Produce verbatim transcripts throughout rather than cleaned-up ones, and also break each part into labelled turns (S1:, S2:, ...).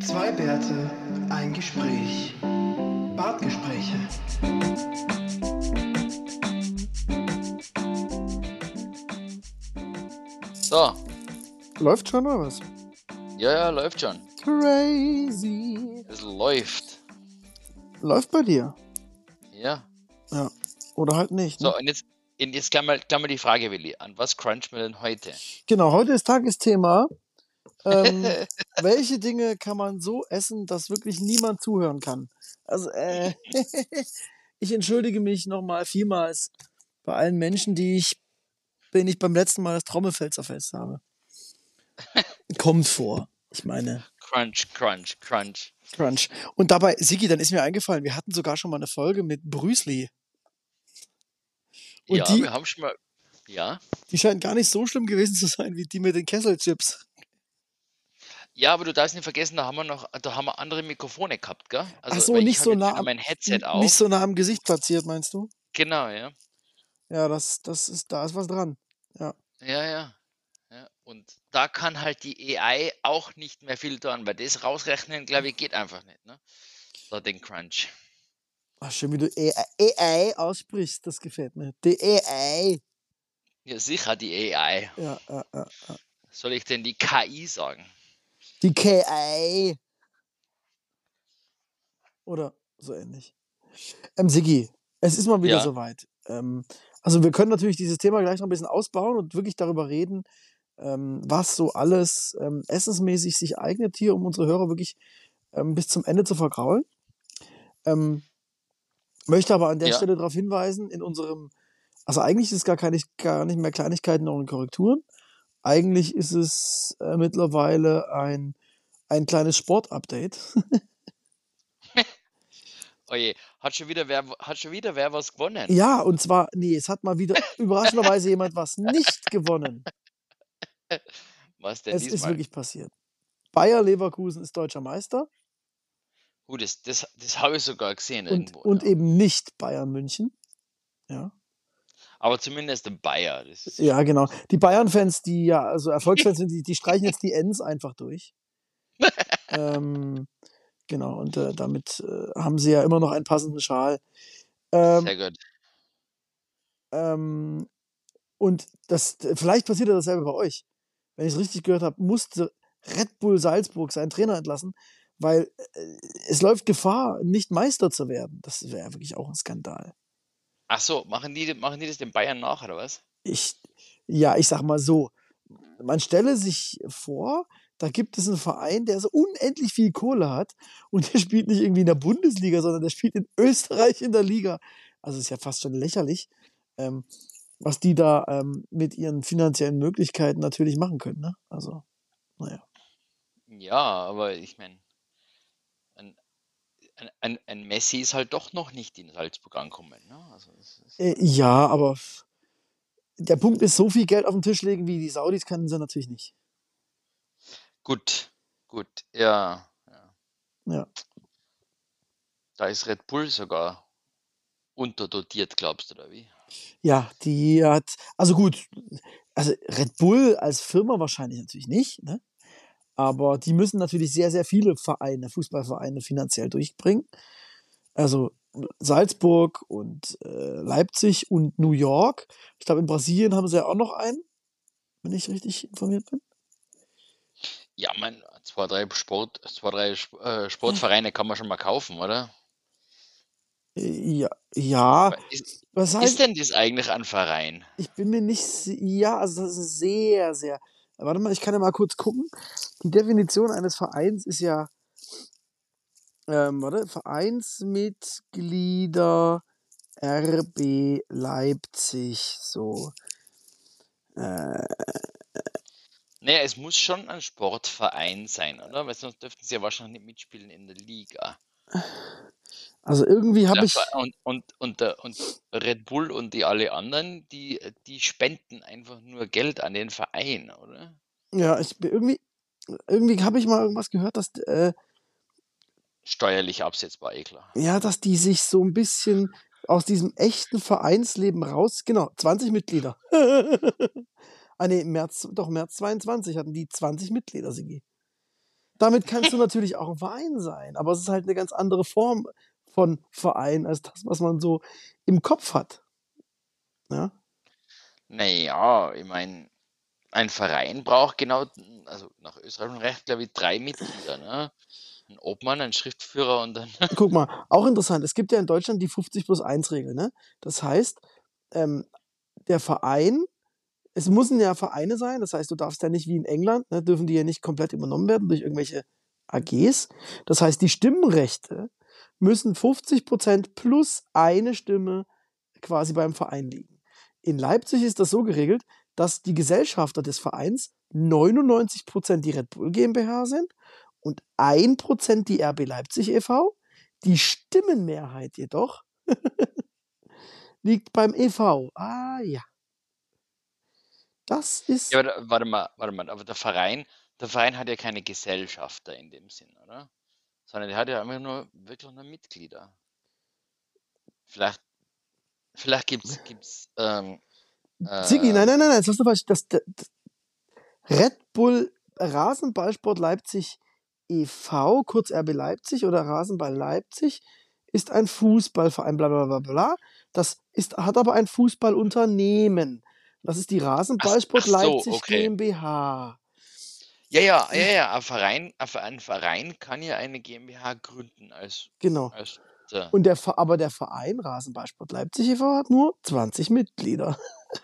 S1: Zwei Bärte, ein Gespräch. Bartgespräche.
S2: So,
S3: Läuft schon oder was?
S2: ja, ja, läuft schon.
S3: Crazy.
S2: Es läuft.
S3: Läuft bei dir?
S2: Ja.
S3: Ja. Oder halt nicht, ne?
S2: So, und jetzt, und jetzt gleich mal, gleich mal die Frage, Willi. An was crunchen wir denn heute?
S3: Genau, heute ist Tagesthema. Ähm, welche Dinge kann man so essen, dass wirklich niemand zuhören kann? Also, äh, ich entschuldige mich nochmal vielmals bei allen Menschen, die ich, denen ich beim letzten Mal das Trommelfell zerfetzt habe. Kommt vor. Ich meine,
S2: Crunch, crunch, crunch.
S3: Crunch. Und dabei, Sigi, dann ist mir eingefallen, wir hatten sogar schon mal eine Folge mit Brüsli. Und
S2: Ja,
S3: die,
S2: wir haben schon mal. Ja.
S3: die scheint gar nicht so schlimm gewesen zu sein wie die mit den Kesselchips.
S2: Ja, aber du darfst nicht vergessen, da haben wir noch, da haben wir andere Mikrofone gehabt, gell? Also,
S3: Ach so,
S2: weil
S3: nicht
S2: ich habe
S3: so
S2: jetzt
S3: nah
S2: wieder
S3: am,
S2: mein Headset
S3: n-
S2: auf.
S3: nicht so nah am Gesicht platziert, meinst du?
S2: Genau, ja.
S3: Ja, das, das ist, da ist was dran. Ja.
S2: Ja, ja. Ja. Und da kann halt die A I auch nicht mehr viel tun, weil das rausrechnen, glaube ich, geht einfach nicht, ne? So den Crunch.
S3: Ach, schön, wie du A I aussprichst, das gefällt mir. Die A I.
S2: Ja, sicher die A I.
S3: Ja, ja, ja, ja.
S2: Soll ich denn die K I sagen?
S3: Die K I. Oder so ähnlich. Ähm, Sigi, es ist mal wieder
S2: Ja.
S3: soweit. Ähm, also wir können natürlich dieses Thema gleich noch ein bisschen ausbauen und wirklich darüber reden, ähm, was so alles ähm, essensmäßig sich eignet hier, um unsere Hörer wirklich ähm, bis zum Ende zu vergraulen. Ähm, möchte aber an der
S2: Ja.
S3: Stelle darauf hinweisen, in unserem, also eigentlich ist es gar, keine, gar nicht mehr Kleinigkeiten und Korrekturen. Eigentlich ist es äh, mittlerweile ein, ein kleines Sportupdate.
S2: Oje, hat schon wieder wer, hat schon wieder wer was gewonnen?
S3: Ja, und zwar, nee, es hat mal wieder überraschenderweise jemand was nicht gewonnen.
S2: Was denn
S3: Es ist
S2: diesmal?
S3: wirklich passiert. Bayer Leverkusen ist deutscher Meister
S2: Gut, das, das, das habe ich sogar gesehen
S3: und,
S2: irgendwo.
S3: und
S2: Ja.
S3: eben nicht Bayern München. Ja,
S2: Aber zumindest der Bayer. Das ist
S3: ja
S2: schon
S3: genau.
S2: was.
S3: Die Bayern-Fans, die ja, also Erfolgsfans sind, die, die streichen jetzt die Ns einfach durch. ähm, genau, und äh, damit äh, haben sie ja immer noch einen passenden Schal. Ähm,
S2: Sehr gut.
S3: ähm, und das, vielleicht passiert ja dasselbe bei euch. Wenn ich es richtig gehört habe, musste Red Bull Salzburg seinen Trainer entlassen, weil äh, es läuft Gefahr, nicht Meister zu werden. Das wäre wirklich auch ein Skandal.
S2: Ach so, machen die, machen die das den Bayern nach, oder was?
S3: Ich, ja, ich sag mal so, man stelle sich vor, da gibt es einen Verein, der so unendlich viel Kohle hat und der spielt nicht irgendwie in der Bundesliga, sondern der spielt in Österreich in der Liga. Also ist ja fast schon lächerlich, ähm, was die da ähm, mit ihren finanziellen Möglichkeiten natürlich machen können. Ne? Also, naja.
S2: Ja, aber ich meine, ein, ein, ein, ein Messi ist halt doch noch nicht in Salzburg angekommen. Ne? Also das ist,
S3: Äh, ja, aber f- der Punkt ist, so viel Geld auf den Tisch legen wie die Saudis können sie natürlich nicht.
S2: gut, gut, ja, ja.
S3: Ja.
S2: Da ist Red Bull sogar unterdotiert, glaubst du, oder wie?
S3: Ja, die hat, also gut, also Red Bull als Firma wahrscheinlich natürlich nicht, ne? Aber die müssen natürlich sehr, sehr viele Vereine, Fußballvereine finanziell durchbringen. Also Salzburg und äh, Leipzig und New York. Ich glaube, in Brasilien haben sie ja auch noch einen, wenn ich richtig informiert bin.
S2: Ja, man, zwei, drei Sport, zwei, drei Sp- äh, Sportvereine kann man schon mal kaufen, oder?
S3: Äh, Ja, ja,
S2: Weil Ist,
S3: was
S2: ist
S3: heißt,
S2: denn das eigentlich ein Verein?
S3: ich bin mir nicht, si- ja, also das ist sehr, sehr, warte mal, ich kann ja mal kurz gucken. Die Definition eines Vereins ist ja, ähm, warte, Vereinsmitglieder R B Leipzig, so. Äh,
S2: Naja, es muss schon ein Sportverein sein, oder? Weil sonst dürften sie ja wahrscheinlich nicht mitspielen in der Liga.
S3: also irgendwie habe
S2: Der Ver-
S3: ich,
S2: Und, und, und, der, und Red Bull und die alle anderen, die, die spenden einfach nur Geld an den Verein, oder?
S3: ja, ich bin irgendwie, irgendwie habe ich mal irgendwas gehört, dass, äh,
S2: Steuerlich absetzbar, eh klar.
S3: ja, dass die sich so ein bisschen aus diesem echten Vereinsleben raus, genau, zwanzig Mitglieder. ah nee, März, doch, März zweiundzwanzig hatten die zwanzig Mitglieder, Sigi. damit kannst du natürlich auch ein Verein sein, aber es ist halt eine ganz andere Form von Verein als das, was man so im Kopf hat. Ja,
S2: Naja, ich meine, ein Verein braucht genau, also nach österreichischem Recht, glaube ich, drei Mitglieder, ne? Ein Obmann, ein Schriftführer und dann.
S3: guck mal, auch interessant. Es gibt ja in Deutschland die fünfzig plus eins Regel, ne? Das heißt, ähm, der Verein, es müssen ja Vereine sein, das heißt, du darfst ja nicht wie in England, ne, dürfen die ja nicht komplett übernommen werden durch irgendwelche A Gs. Das heißt, die Stimmenrechte müssen fünfzig Prozent plus eine Stimme quasi beim Verein liegen. In Leipzig ist das so geregelt, dass die Gesellschafter des Vereins neunundneunzig Prozent die Red Bull GmbH sind und ein Prozent die R B Leipzig e V. Die Stimmenmehrheit jedoch liegt beim e V. Ah ja, das
S2: Ja,
S3: ist
S2: aber da, warte mal, warte mal, aber der Verein, der Verein hat ja keine Gesellschafter in dem Sinn, oder? Sondern der hat ja einfach nur wirklich nur Mitglieder. Vielleicht, vielleicht gibt's, gibt's, ähm,
S3: Ziggy, nein,
S2: ähm,
S3: nein, nein, nein, jetzt hast du falsch. Das, das, das Red Bull Rasenballsport Leipzig e V, kurz R B Leipzig oder Rasenball Leipzig, ist ein Fußballverein, bla bla bla bla. Das ist, hat aber ein Fußballunternehmen. Das ist die
S2: ach,
S3: Rasenballsport
S2: ach so,
S3: Leipzig
S2: okay.
S3: GmbH.
S2: Ja, ja, ja, ja, ein Verein, ein Ve- ein Verein kann ja eine GmbH gründen als,
S3: Genau.
S2: als, äh,
S3: Und der, Ve- aber der Verein Rasenballsport Leipzig e V hat nur zwanzig Mitglieder.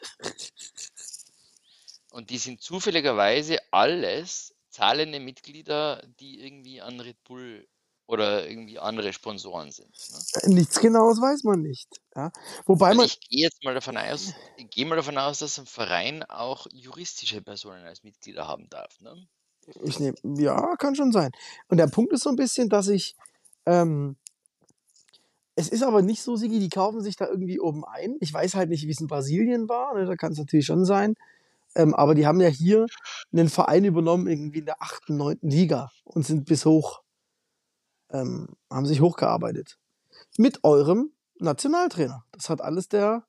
S2: und die sind zufälligerweise alles zahlende Mitglieder, die irgendwie an Red Bull oder irgendwie andere Sponsoren sind. Ne?
S3: Nichts Genaues weiß man nicht. Ja? Wobei
S2: Weil
S3: man,
S2: ich gehe jetzt mal davon aus, ich gehe mal davon aus, dass ein Verein auch juristische Personen als Mitglieder haben darf. Ne?
S3: ich nehme, ja, kann schon sein. Und der Punkt ist so ein bisschen, dass ich, ähm, es ist aber nicht so, Sigi, die kaufen sich da irgendwie oben ein. Ich weiß halt nicht, wie es in Brasilien war, ne? Da kann es natürlich schon sein. Ähm, aber die haben ja hier einen Verein übernommen, irgendwie in der achten, neunten Liga und sind bis hoch, ähm, haben sich hochgearbeitet. Mit eurem Nationaltrainer. Das hat alles der,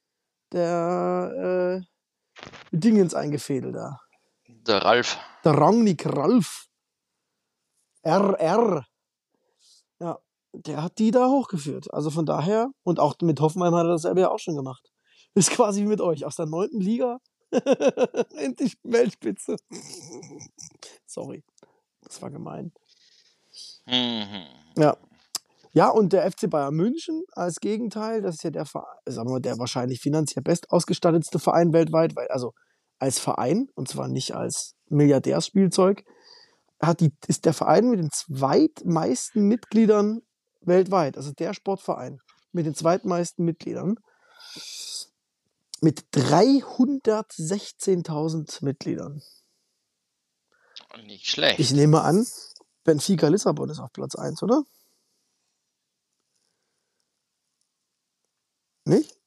S3: der äh, Dingens eingefädelt da.
S2: Der Ralf.
S3: Der Rangnick Ralf. R R. Ja, der hat die da hochgeführt. Also von daher, und auch mit Hoffenheim hat er dasselbe ja auch schon gemacht. Ist quasi wie mit euch. Aus der neunten Liga in die Weltspitze. Sorry, das war gemein.
S2: Mhm.
S3: Ja. Ja, und der F C Bayern München als Gegenteil, das ist ja der Verein, sagen wir mal, der wahrscheinlich finanziell bestausgestattetste Verein weltweit, weil, also als Verein, und zwar nicht als Milliardärsspielzeug, hat die, ist der Verein mit den zweitmeisten Mitgliedern weltweit. Also der Sportverein mit den zweitmeisten Mitgliedern. Mit dreihundertsechzehntausend Mitgliedern.
S2: Nicht schlecht.
S3: Ich nehme an, Benfica Lissabon ist auf Platz eins, oder? Nicht?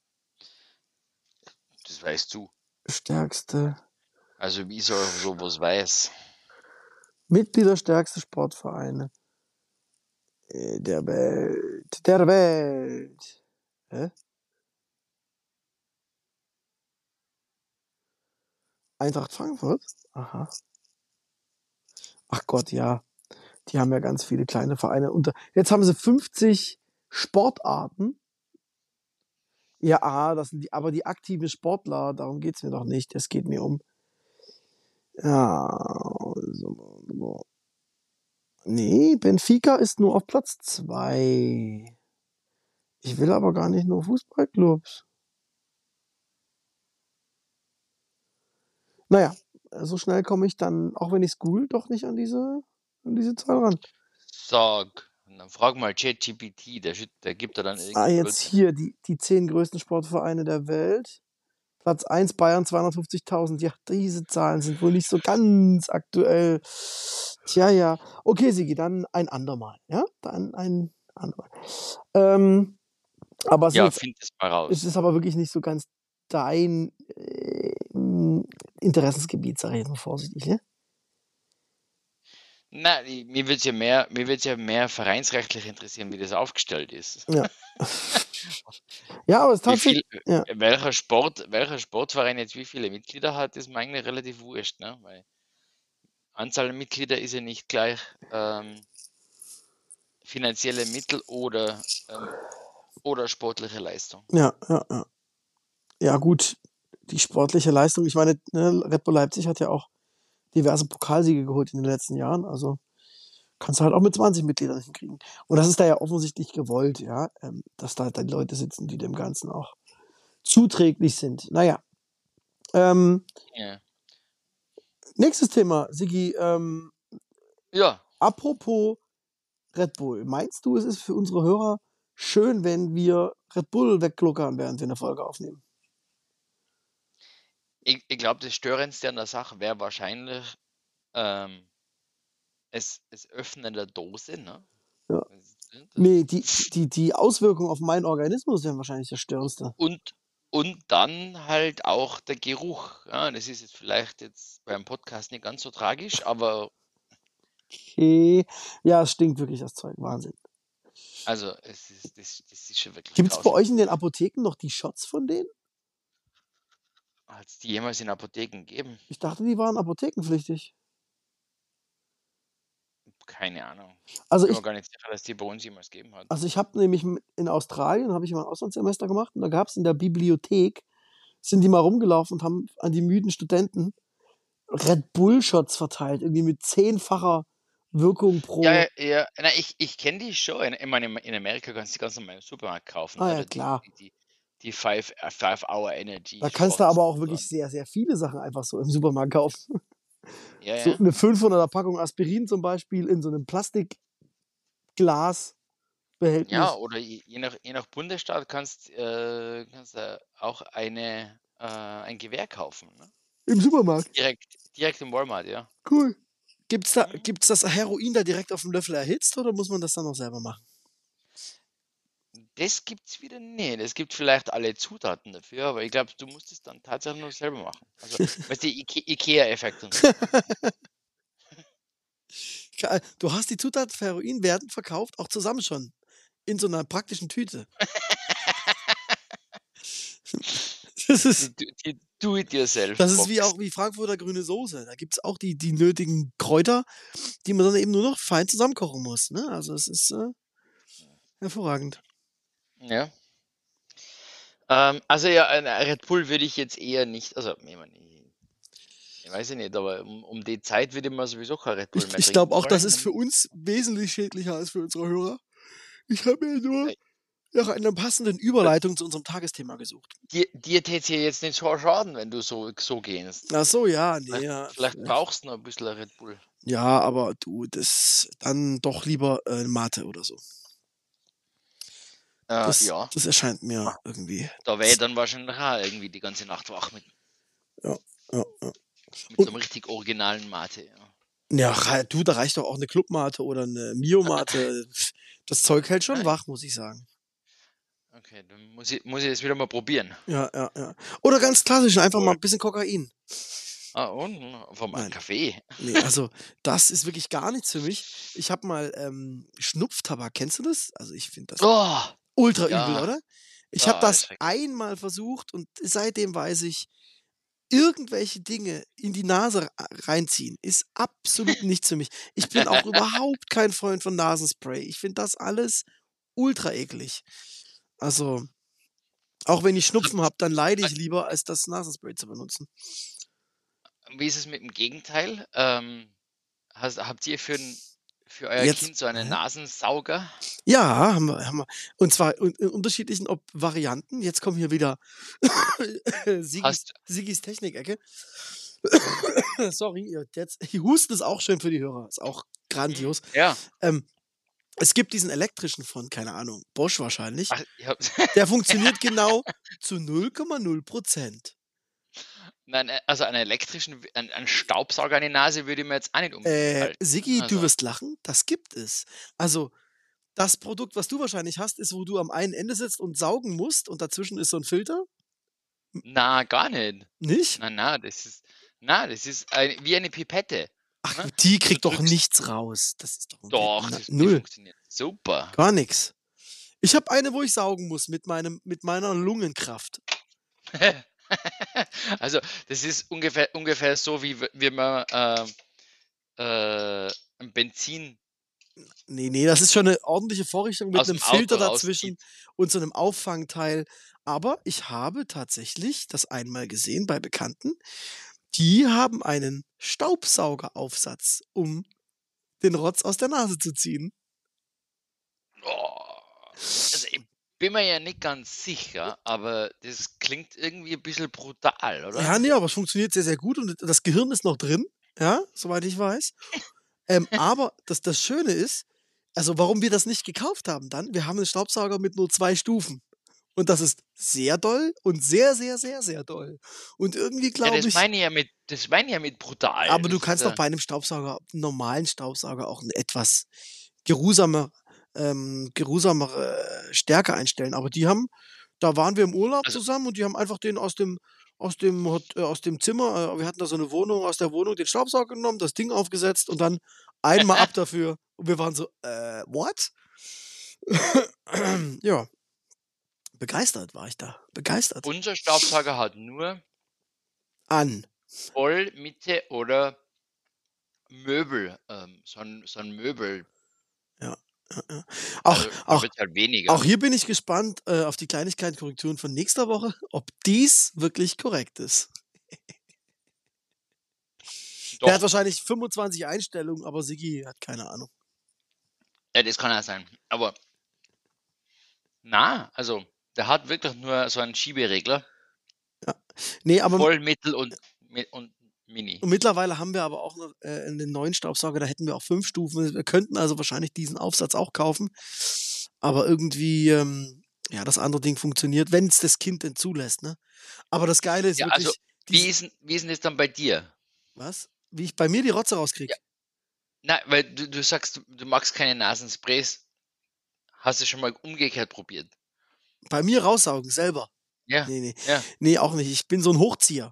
S2: Das weißt du.
S3: Stärkste,
S2: Also wie soll sowas weiß?
S3: Mitgliederstärkste Sportvereine äh, der Welt. Der Welt. Hä? Eintracht Frankfurt? Aha. Ach Gott, ja. Die haben ja ganz viele kleine Vereine unter. Jetzt haben sie fünfzig Sportarten. Ja, ah, das sind die, aber die aktiven Sportler, darum geht's mir doch nicht. Es geht mir um. Ja. So, so. Nee, Benfica ist nur auf Platz zwei. Ich will aber gar nicht nur Fußballclubs. Naja, so schnell komme ich dann, auch wenn ich es google, doch nicht an diese, an diese Zahl ran.
S2: Sag. Und dann frag mal ChatGPT, der, schütt- der gibt da dann
S3: Ah,
S2: irgendwie
S3: jetzt
S2: Blödsinn.
S3: hier die, die zehn größten Sportvereine der Welt. Platz eins Bayern zweihundertfünfzigtausend. Ja, diese Zahlen sind wohl nicht so ganz aktuell. Tja, ja. Okay, Sigi, dann ein andermal. Ja, dann ein andermal. Ähm, aber es ist,
S2: Ja,
S3: jetzt,
S2: find es mal
S3: es
S2: raus.
S3: ist aber wirklich nicht so ganz dein äh, Interessensgebiet, sage ich jetzt mal vorsichtig. Ne?
S2: Na, i- mir würde es ja mehr, mir wird's ja mehr vereinsrechtlich interessieren, wie das aufgestellt ist.
S3: Ja. Ja, aber es ist
S2: Wie
S3: tatsächlich.
S2: viel,
S3: Ja.
S2: welcher Sport, welcher Sportverein jetzt wie viele Mitglieder hat, ist mir eigentlich relativ wurscht, ne? Weil Anzahl Mitglieder ist ja nicht gleich ähm, finanzielle Mittel oder, ähm, oder sportliche Leistung.
S3: Ja, ja, ja. Ja, gut, die sportliche Leistung, ich meine, ne, Red Bull Leipzig hat ja auch diverse Pokalsiege geholt in den letzten Jahren, also kannst du halt auch mit zwanzig Mitgliedern hinkriegen. Und das ist da ja offensichtlich gewollt, ja, ähm, dass da dann Leute sitzen, die dem Ganzen auch zuträglich sind. Naja, ähm,
S2: Ja.
S3: nächstes Thema, Sigi, ähm,
S2: Ja,
S3: apropos Red Bull, meinst du, es ist für unsere Hörer schön, wenn wir Red Bull weggluckern, während wir eine Folge aufnehmen?
S2: ich, ich glaube, das Störendste an der Sache wäre wahrscheinlich ähm, es, es Öffnen der Dose, ne?
S3: Ja.
S2: Das,
S3: Nee, die, die, die Auswirkungen auf meinen Organismus wären wahrscheinlich das Störendste.
S2: und, und dann halt auch der Geruch. Ja, das ist jetzt vielleicht jetzt beim Podcast nicht ganz so tragisch, aber
S3: Okay. Ja, es stinkt wirklich das Zeug. Wahnsinn.
S2: also es ist, das, das ist schon wirklich
S3: Gibt es bei
S2: grausam.
S3: euch in den Apotheken noch die Shots von denen?
S2: Hat es die jemals in Apotheken gegeben?
S3: Ich dachte, die waren apothekenpflichtig.
S2: Keine Ahnung.
S3: Also
S2: Ich bin mir
S3: ich,
S2: gar nicht sicher, dass die bei uns jemals gegeben hat.
S3: also ich habe nämlich m- in Australien, habe ich mal ein Auslandssemester gemacht und da gab es in der Bibliothek, sind die mal rumgelaufen und haben an die müden Studenten Red Bull Shots verteilt, irgendwie mit zehnfacher Wirkung pro.
S2: Ja, ja, ja. Na, ich, ich kenne die schon. In- Ich meine, in Amerika kannst du die ganz normal im Supermarkt kaufen,
S3: Ah ja,
S2: oder? Die,
S3: klar.
S2: die, die, die Five, äh, Five Hour Energy
S3: Da kannst du
S2: Shots
S3: aber auch
S2: und
S3: wirklich
S2: so.
S3: sehr, sehr viele Sachen einfach so im Supermarkt kaufen.
S2: Ja,
S3: So
S2: ja.
S3: eine fünfhunderter Packung Aspirin zum Beispiel in so einem Plastikglasbehältnis.
S2: Ja, oder je, je nach, je nach Bundesstaat kannst äh, kannst du auch eine, äh, ein Gewehr kaufen. Ne?
S3: Im Supermarkt.
S2: Direkt, direkt im Walmart, ja.
S3: Cool. Gibt's da,
S2: Mhm.
S3: gibt's das Heroin da direkt auf dem Löffel erhitzt oder muss man das dann noch selber machen?
S2: Das gibt's wieder nicht. Es gibt vielleicht alle Zutaten dafür, aber ich glaube, du musst es dann tatsächlich nur selber machen. Also, weißt du, Ike Ikea-Effekt und so.
S3: Geil. Du hast die Zutaten für Heroin werden verkauft, auch zusammen schon. In so einer praktischen Tüte. Das ist,
S2: Die, die Do-it-yourself
S3: das ist wie
S2: Box.
S3: auch wie Frankfurter grüne Soße. Da gibt's auch die, die nötigen Kräuter, die man dann eben nur noch fein zusammenkochen muss. Ne? Also es ist äh, hervorragend.
S2: Ja. Ähm, also ja, ein Red Bull würde ich jetzt eher nicht, also ich meine, ich, ich weiß ja nicht, aber um, um die Zeit würde man sowieso kein Red Bull
S3: Ich,
S2: mehr
S3: ich
S2: trinken
S3: glaube auch, das
S2: wollen.
S3: ist für uns wesentlich schädlicher als für unsere Hörer. Ich habe mir nur
S2: Äh,
S3: nach einer passenden Überleitung zu unserem Tagesthema gesucht.
S2: Dir, dir täte es ja jetzt nicht so schaden, wenn du so, so gehst.
S3: Ach so, ja, nee,
S2: Vielleicht,
S3: ja.
S2: vielleicht brauchst du noch ein bisschen Red Bull.
S3: Ja, aber du, das dann doch lieber äh, Mate oder so.
S2: Äh,
S3: Das,
S2: ja,
S3: das erscheint mir irgendwie.
S2: da wäre ich dann wahrscheinlich auch irgendwie die ganze Nacht wach mit,
S3: Ja, ja, ja.
S2: mit
S3: Und-
S2: so einem richtig originalen Mate. Ja.
S3: Ja, rei- du, da reicht doch auch eine Clubmate oder eine Mio-Mate. Das Zeug hält schon
S2: Nein.
S3: wach, muss ich sagen.
S2: Okay, dann muss ich, muss ich das wieder mal probieren.
S3: Ja, ja, ja. Oder ganz klassisch, einfach
S2: Voll.
S3: mal ein bisschen Kokain.
S2: Ah, und vom
S3: Nein.
S2: Kaffee.
S3: Nee, also das ist wirklich gar nichts für mich. Ich habe mal ähm, Schnupftabak, kennst du das? Also ich finde das
S2: Oh,
S3: ultra
S2: ja.
S3: übel, oder? Ich
S2: Ja,
S3: habe das
S2: schrecklich.
S3: einmal versucht und seitdem weiß ich, irgendwelche Dinge in die Nase ra- reinziehen ist absolut nichts für mich. Ich bin auch überhaupt kein Freund von Nasenspray. Ich finde das alles ultra eklig. Also, auch wenn ich Schnupfen habe, dann leide ich lieber, als das Nasenspray zu benutzen.
S2: Wie ist es mit dem Gegenteil? Ähm, hast, habt ihr für, ein, für euer
S3: Jetzt-
S2: Kind so einen
S3: hä?
S2: Nasensauger?
S3: Ja, haben wir, haben wir. Und zwar in, in unterschiedlichen Ob Varianten. Jetzt kommen hier wieder Sigis,
S2: Hast,
S3: Sigis Technik-Ecke. Sorry, jetzt Husten ist auch schön für die Hörer. Ist auch grandios.
S2: ja.
S3: Ähm, es gibt diesen elektrischen von, keine Ahnung, Bosch wahrscheinlich.
S2: Ach, ich hab,
S3: Der funktioniert genau zu null Komma null Prozent.
S2: Nein, äh, also einen elektrischen, einen, einen Staubsauger an die Nase würde ich mir jetzt auch nicht unbedingt
S3: Äh,
S2: halten.
S3: Sigi,
S2: Also,
S3: du wirst lachen, das gibt es. Also, das Produkt, was du wahrscheinlich hast, ist, wo du am einen Ende sitzt und saugen musst und dazwischen ist so ein Filter.
S2: na, gar nicht.
S3: Nicht?
S2: Na, na, das ist, na, das ist ein, wie eine Pipette.
S3: Ach,
S2: ne?
S3: die kriegt
S2: Du
S3: doch
S2: drückst-
S3: nichts raus. Das ist doch,
S2: Doch,
S3: na,
S2: das, die
S3: null.
S2: funktioniert super.
S3: Gar nichts. Ich habe eine, wo ich saugen muss mit, meinem, mit meiner Lungenkraft.
S2: Also, das ist ungefähr, ungefähr so, wie, w- wie man, äh, äh, ein Benzin
S3: Nee, nee, das ist schon eine ordentliche Vorrichtung mit
S2: aus
S3: einem
S2: dem Auto
S3: Filter dazwischen
S2: rauszieht.
S3: und so einem Auffangteil. Aber ich habe tatsächlich das einmal gesehen bei Bekannten. Die haben einen Staubsaugeraufsatz, um den Rotz aus der Nase zu ziehen.
S2: Oh, also, ich bin mir ja nicht ganz sicher, aber das klingt irgendwie ein bisschen brutal,
S3: Ja,
S2: oder?
S3: ne, aber es funktioniert sehr, sehr gut und das Gehirn ist noch drin, ja, soweit ich weiß. Ähm, aber das das Schöne ist, also, warum wir das nicht gekauft haben dann, wir haben 'n Staubsauger mit nur zwei Stufen. Und das ist sehr doll und sehr, sehr, sehr, sehr doll. Und irgendwie
S2: Ja,
S3: glaube
S2: das
S3: ich
S2: meine ich ja mit das meine ich ja mit brutal.
S3: aber du
S2: Das ist
S3: kannst doch
S2: ja
S3: bei 'nem Staubsauger normalen Staubsauger auch 'n etwas geruhsamer ähm, geruhsamere Stärke einstellen. Aber die haben da waren wir im Urlaub
S2: also
S3: zusammen und die haben einfach den aus dem aus dem Hot äh, aus dem Zimmer äh, wir hatten da so 'ne Wohnung, aus der Wohnung den Staubsauger genommen, das Ding aufgesetzt und dann einmal ab dafür. Und wir waren so: „Äh, what?“ Ja, begeistert war ich da, begeistert.
S2: unser Staubsauger hat nur
S3: An.
S2: voll, Mitte oder Möbel, ähm, so 'n so 'n Möbel,
S3: Ja, ja, ja. Auch
S2: also, da
S3: auch
S2: wird's halt
S3: auch
S2: weniger.
S3: hier bin ich gespannt, äh, auf die Kleinigkeitenkorrekturen von nächster Woche, ob dies wirklich korrekt ist. Der hat
S2: Doch,
S3: wahrscheinlich fünfundzwanzig Einstellungen, aber Siggi hat keine Ahnung.
S2: ja, das kann ja sein. Aber na, also, der hat wirklich nur so einen Schieberegler,
S3: Ja. Ne, aber
S2: voll, mittel und mi und mini.
S3: und mittlerweile haben wir aber auch noch, äh, 'nen neuen Staubsauger, da hätten wir auch fünf Stufen. Wir könnten also wahrscheinlich diesen Aufsatz auch kaufen, aber irgendwie, ähm, ja, das andere Ding funktioniert, wenn's das Kind denn zulässt, ne? Aber das Geile ist
S2: Ja, also,
S3: wirklich
S2: wie
S3: diese
S2: ist 'n wie ist 'n das dann bei dir?
S3: was? Wie ich bei mir die Rotze
S2: Ja,
S3: rauskriege?
S2: nein, weil du du sagst, du du magst keine Nasensprays. Hast du schon mal umgekehrt probiert?
S3: Bei mir raussaugen selber?
S2: Ja,
S3: Ne, ne.
S2: ja.
S3: Ne, auch nicht. Ich bin so 'n Hochzieher.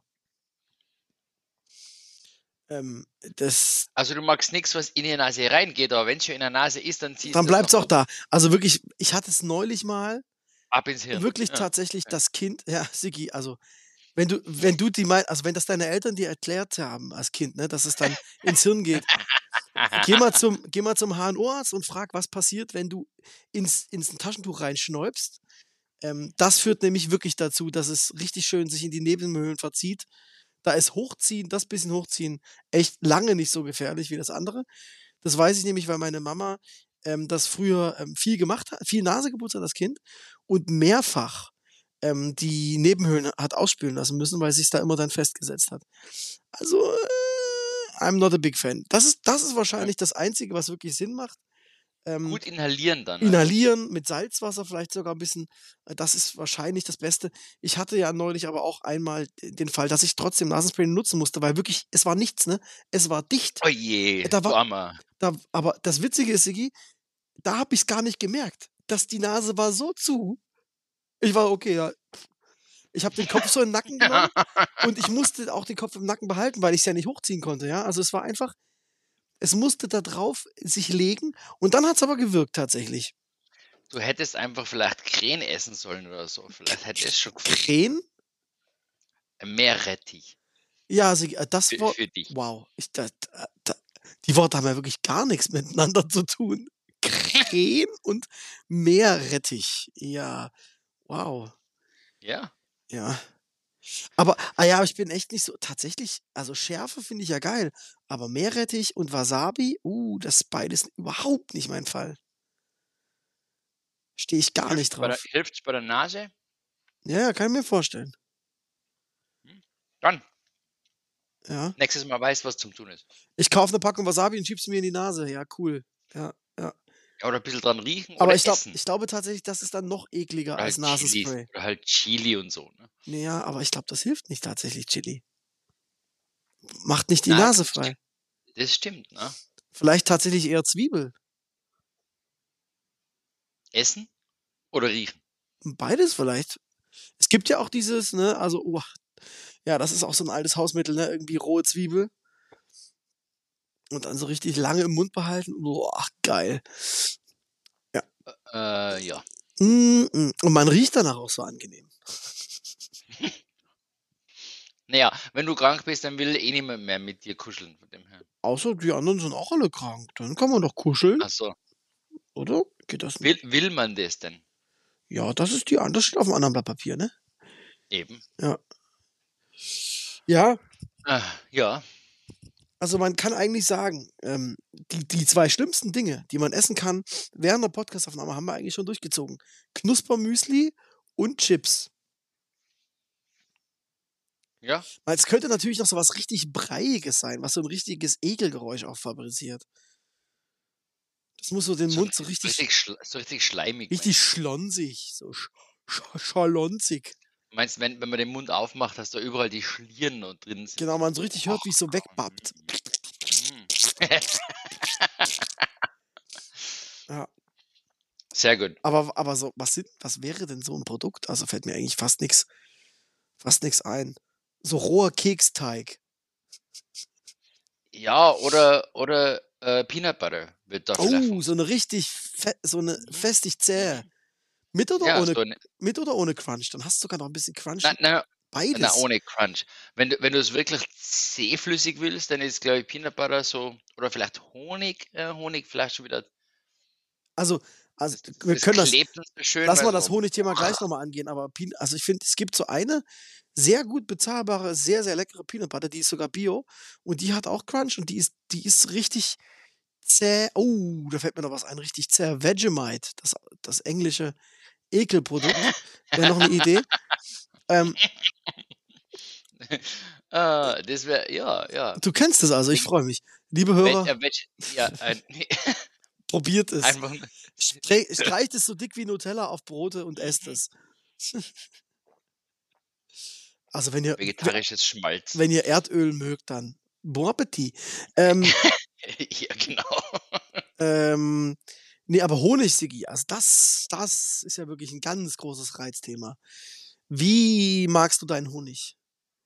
S3: Ähm, das
S2: Also, du magst nix, was in die Nase reingeht, aber wenn's schon in der Nase ist, dann ziehst
S3: dann
S2: du's
S3: bleibt's
S2: noch
S3: auch
S2: auf.
S3: da. Also wirklich, ich hatte es neulich mal,
S2: Ab ins Hirn.
S3: wirklich
S2: Ja,
S3: tatsächlich
S2: okay.
S3: das Kind ja, Siggi, also, wenn du wenn du die mei also, wenn das deine Eltern dir erklärt haben als Kind, ne, dass es dann ins Hirn geht, geh mal zum geh mal zum H N O-Arzt und frag, was passiert, wenn du ins ins 'n Taschentuch reinschnäubst. Ähm, das führt nämlich wirklich dazu, dass es richtig schön sich in die Nebenhöhlen verzieht. Da ist Hochziehen das bisschen Hochziehen echt lange nicht so gefährlich wie das andere. Das weiß ich nämlich, weil meine Mama, ähm, das früher, ähm, viel gemacht hat viel Nase geputzt hat als Kind und mehrfach, ähm, die Nebenhöhlen hat ausspülen lassen müssen, weil sich's da immer dann festgesetzt hat. Also, äh, I'm not a big fan. Das ist das ist
S2: Ja.
S3: wahrscheinlich das Einzige, was wirklich Sinn macht. Ähm,
S2: Gut inhalieren dann, oder?
S3: inhalieren mit Salzwasser vielleicht sogar 'n bisschen, äh, das ist wahrscheinlich das Beste. Ich hatte ja neulich aber auch einmal d den Fall, dass ich trotzdem Nasenspray nutzen musste, weil wirklich es war nichts, ne? Es war dicht.
S2: Oh je,
S3: Da
S2: du
S3: war
S2: Armer.
S3: da aber das Witzige ist, Siggi, da habe ich's gar nicht gemerkt, dass die Nase war so zu. Ich war okay, ja. Ich habe den Kopf so in 'n Nacken genommen und ich musste auch den Kopf im Nacken behalten, weil ich's ja nicht hochziehen konnte, ja? Also, es war einfach es musste da drauf sich legen und dann hat's aber gewirkt tatsächlich.
S2: Du hättest einfach vielleicht Krähen essen sollen oder so.
S3: K
S2: Vielleicht hätte
S3: K
S2: es schon gefunkt.
S3: Krähen?
S2: Meerrettich
S3: Ja, Siggi, äh, das
S2: für
S3: Wort
S2: für dich.
S3: wow, ich da da da die Worte haben ja wirklich gar nix miteinander zu tun. Krähen und Meerrettich. Ja, wow,
S2: Ja,
S3: ja. Aber ah ja, ich bin echt nicht so tatsächlich, also Schärfe finde ich ja geil, aber Meerrettich und Wasabi, uh, das beides überhaupt nicht mein Fall. Stehe ich gar nicht
S2: hilft's bei der
S3: drauf.
S2: hilft's bei der Nase?
S3: Ja, ja, kann ich mir vorstellen.
S2: Hm, dann
S3: Ja.
S2: nächstes Mal weißt, was zum Tun ist.
S3: Ich kaufe 'ne Packung Wasabi und schiebe sie mir in die Nase. Ja, cool. Ja, ja.
S2: Ja, oder 'n bisschen dran riechen
S3: Aber
S2: oder
S3: ich glaube
S2: essen.
S3: ich glaube tatsächlich, das ist dann noch ekliger
S2: Oder
S3: als
S2: halt Chilis
S3: Nasenspray.
S2: oder halt Chili und so, ne?
S3: Ne, ja, aber ich glaube, das hilft nicht tatsächlich, Chili. Macht nicht die
S2: Na,
S3: Nase
S2: sti
S3: frei.
S2: das stimmt, ne?
S3: Vielleicht tatsächlich eher Zwiebel.
S2: Essen oder riechen?
S3: Beides vielleicht. Es gibt ja auch dieses, ne, also, uah, ja, das ist auch so 'n altes Hausmittel, ne, irgendwie rohe Zwiebel und dann so richtig lange im Mund behalten. Boah, geil. Ja.
S2: Äh, ja.
S3: Mm, mm. Und man riecht danach auch so angenehm.
S2: Naja, wenn du krank bist, dann will eh niemand mehr mit dir kuscheln, von dem her.
S3: Außer die anderen sind auch alle krank. Dann kann man doch kuscheln,
S2: Ach so.
S3: oder? Geht das
S2: Will,
S3: nicht?
S2: will man das denn?
S3: Ja, das ist die, an- das steht auf dem anderen Blatt Papier, ne?
S2: Eben.
S3: Ja. Ja,
S2: Ah, ja,
S3: also man kann eigentlich sagen, ähm, die, die zwei schlimmsten Dinge, die man essen kann während der Podcastaufnahme, haben wir eigentlich schon durchgezogen. Knuspermüsli und Chips.
S2: ja.
S3: Weil es könnte natürlich noch so was richtig Breiiges sein, was so ein richtiges Ekelgeräusch auch fabriziert. Das muss so den
S2: So
S3: Mund so
S2: richtig, so
S3: richtig,
S2: richtig, schl- so richtig schleimig,
S3: richtig
S2: meinst du?
S3: schlonsig, so sch sch schalonzig.
S2: Meinst, wenn, wenn man den Mund aufmacht, dass da überall die Schlieren noch drin
S3: Genau,
S2: sitzen?
S3: man so richtig hört, wie es so wegbappt.
S2: Mm.
S3: Ja,
S2: Sehr gut.
S3: aber aber so, was sind was wäre denn so ein Produkt? Also, fällt mir eigentlich fast nix fast nix ein. So roher Keksteig.
S2: Ja, oder, oder äh, Peanut Butter wird da vielleicht
S3: Oh, so
S2: funktionieren.
S3: 'ne richtig fe so 'ne
S2: Mhm.
S3: festig zähe.
S2: Mhm.
S3: Mit oder
S2: Ja,
S3: ohne
S2: so eine.
S3: mit oder ohne Crunch? Dann hast du sogar noch 'n bisschen
S2: Na,
S3: Crunch.
S2: na, na,
S3: Beides.
S2: ohne Crunch. Wenn du, wenn du es wirklich zähflüssig willst, dann ist, glaube ich, Peanut Butter so, oder vielleicht Honig, äh, Honig vielleicht schon wieder,
S3: Also also,
S2: das,
S3: wir
S2: das
S3: können das
S2: klebt nicht so schön,
S3: lassen
S2: weil
S3: wir das
S2: so,
S3: Honigthema gleich noch mal angehen, aber Pien also, ich finde, es gibt so eine sehr gut bezahlbare, sehr, sehr leckere Peanut Butter, die ist sogar Bio und die hat auch Crunch und die ist die ist richtig zäh. Oh, da fällt mir noch was ein, richtig zäh. Vegemite, das das englische Ekelprodukt, wäre noch 'ne Idee. Ähm,
S2: ah, das wäre, ja, ja.
S3: Du kennst es also, ich
S2: Veg,
S3: freue mich. Liebe
S2: veg,
S3: Hörer,
S2: äh, veg, ja, ein,
S3: probiert es.
S2: einfach nur
S3: Sprei streicht es so dick wie Nutella auf Brote und esst
S2: mhm.
S3: es. Also, wenn ihr we
S2: Vegetarisches Schmalz.
S3: wenn ihr Erdöl mögt, dann bon appétit. Ähm,
S2: Ja, genau.
S3: ähm, ne, aber Honig, Siggi, also das das ist ja wirklich 'n ganz großes Reizthema. Wie magst du deinen Honig?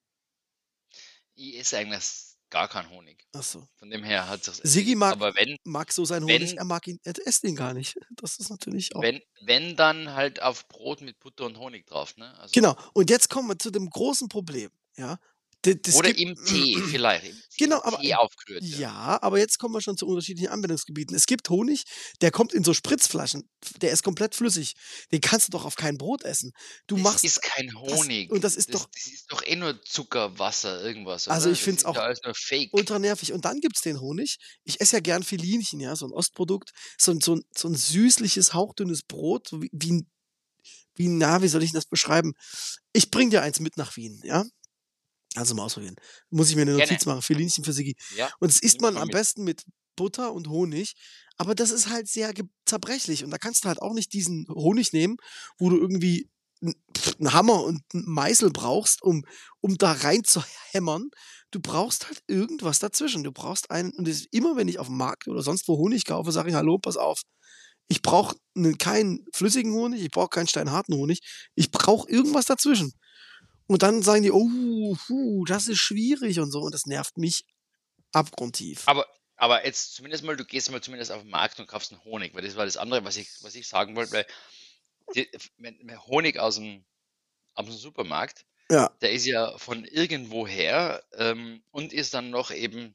S2: Ich esse eigentlich gar keinen Honig.
S3: Ach so.
S2: Von dem her hat sich's
S3: Siggi
S2: erledigt.
S3: mag
S2: Aber wenn
S3: mag so seinen Honig,
S2: wenn
S3: er mag ihn er esst ihn gar nicht. Das ist natürlich auch
S2: wenn wenn, dann halt auf Brot mit Butter und Honig drauf, ne? Also
S3: genau. Und jetzt kommen wir zu dem großen Problem, ja? D das
S2: oder
S3: gibt
S2: im Tee vielleicht, im Tee
S3: genau,
S2: im
S3: aber
S2: Tee aufgerührt, ja.
S3: ja, aber jetzt kommen wir schon zu unterschiedlichen Anwendungsgebieten. Es gibt Honig, der kommt in so Spritzflaschen. Der ist komplett flüssig. Den kannst du doch auf kein Brot essen. Du
S2: Das
S3: machst
S2: ist kein
S3: das und
S2: Honig.
S3: das ist
S2: Das
S3: doch
S2: das ist doch eh nur Zucker, Wasser, irgendwas,
S3: also,
S2: oder?
S3: ich
S2: Das
S3: finde es
S2: ist ja
S3: auch
S2: alles nur Fake.
S3: ultra nervig. Und dann gibt's den Honig. Ich esse ja gern Filinchen, ja, so 'n Ostprodukt, so 'n so 'n so 'n süßliches, hauchdünnes Brot, so wie wie 'n wie 'n na, wie soll ich 'n das beschreiben? Ich bringe dir eins mit nach Wien, ja? Kannst du mal ausprobieren. Muss ich mir 'ne
S2: Gerne.
S3: Notiz machen, Filinchen für Siggi.
S2: Ja,
S3: Und das isst
S2: nimm's
S3: man
S2: mal
S3: am
S2: mit.
S3: besten mit Butter und Honig, aber das ist halt sehr ge zerbrechlich und da kannst du halt auch nicht diesen Honig nehmen, wo du irgendwie 'n 'n Hammer und 'n Meißel brauchst, um um da rein zu hämmern. Du brauchst halt irgendwas dazwischen. Du brauchst einen und das immer, wenn ich aufm Markt oder sonst wo Honig kaufe, sage ich: „Hallo, pass auf, ich brauche 'nen keinen flüssigen Honig, ich brauche keinen steinharten Honig. Ich brauche irgendwas dazwischen.“ Und dann sagen die: „Oh, puh, das ist schwierig“ und so und das nervt mich abgrundtief.
S2: Aber aber jetzt zumindest mal, du gehst mal zumindest auf 'n Markt und kaufst 'n Honig, weil das war das andere, was ich was ich sagen wollte, weil die f wenn wenn Honig aus'm aus'm Supermarkt,
S3: Ja,
S2: der ist ja von irgendwoher, ähm, und ist dann noch eben,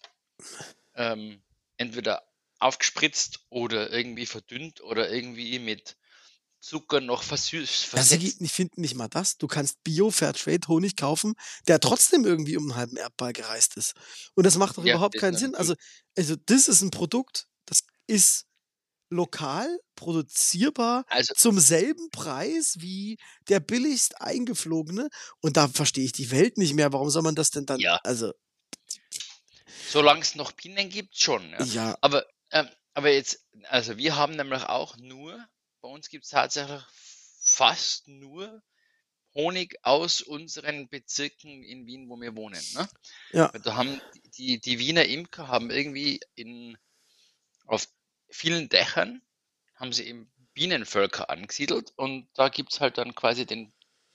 S2: ähm, entweder aufgespritzt oder irgendwie verdünnt oder irgendwie mit Zucker noch versüß
S3: ja, Siggi,
S2: versetzt.
S3: ich finde nicht mal das. Du kannst Bio-Fairtrade-Honig kaufen, der trotzdem irgendwie um 'n halben Erdball gereist ist. Und das macht doch
S2: Ja,
S3: überhaupt
S2: das ist
S3: keinen
S2: dann
S3: Sinn.
S2: cool.
S3: Also also, das ist 'n Produkt, das ist lokal produzierbar
S2: Also,
S3: zum selben Preis wie der billigst eingeflogene und da verstehe ich die Welt nicht mehr. Warum soll man das denn dann
S2: ja,
S3: also,
S2: solang's noch Bienen gibt, schon, ja.
S3: ja,
S2: Aber, ähm aber jetzt, also, wir haben nämlich auch nur, bei uns gibt's tatsächlich fast nur Honig aus unseren Bezirken in Wien, wo wir wohnen, ne?
S3: ja,
S2: Weil da haben die die Wiener Imker haben irgendwie in auf vielen Dächern haben sie eben Bienenvölker angesiedelt und da gibt's halt dann quasi den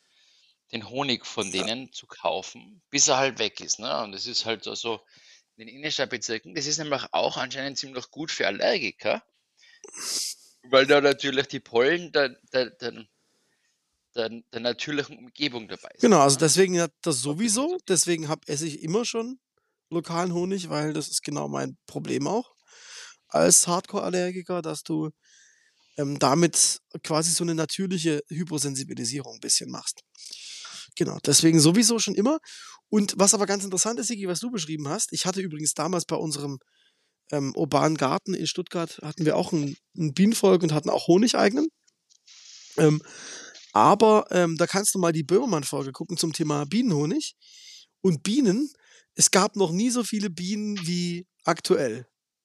S2: den Honig von
S3: ja.
S2: denen zu kaufen, bis er halt weg ist, ne? Und das ist halt so so in den Innenstadtbezirken, das ist nämlich auch anscheinend ziemlich gut für Allergiker, weil da natürlich die Pollen, da da dann der, der natürlichen Umgebung dabei sind.
S3: Genau, also
S2: Ne?
S3: deswegen hat das
S2: Das
S3: sowieso.
S2: funktioniert.
S3: Deswegen hab, esse ich immer schon lokalen Honig, weil das ist genau mein Problem auch als Hardcore-Allergiker, dass du ähm, damit quasi so eine natürliche Hypersensibilisierung ein bisschen machst. Genau, deswegen sowieso schon immer. Und was aber ganz interessant ist, Sigi, was du beschrieben hast, ich hatte übrigens damals bei unserem ähm, urbanen Garten in Stuttgart, hatten wir auch ein, ein Bienenvolk und hatten auch Honigeigenen. Ähm, aber ähm, da kannst du mal die Böhmermann-Folge gucken zum Thema Bienenhonig. Und Bienen, es gab noch nie so viele Bienen wie aktuell.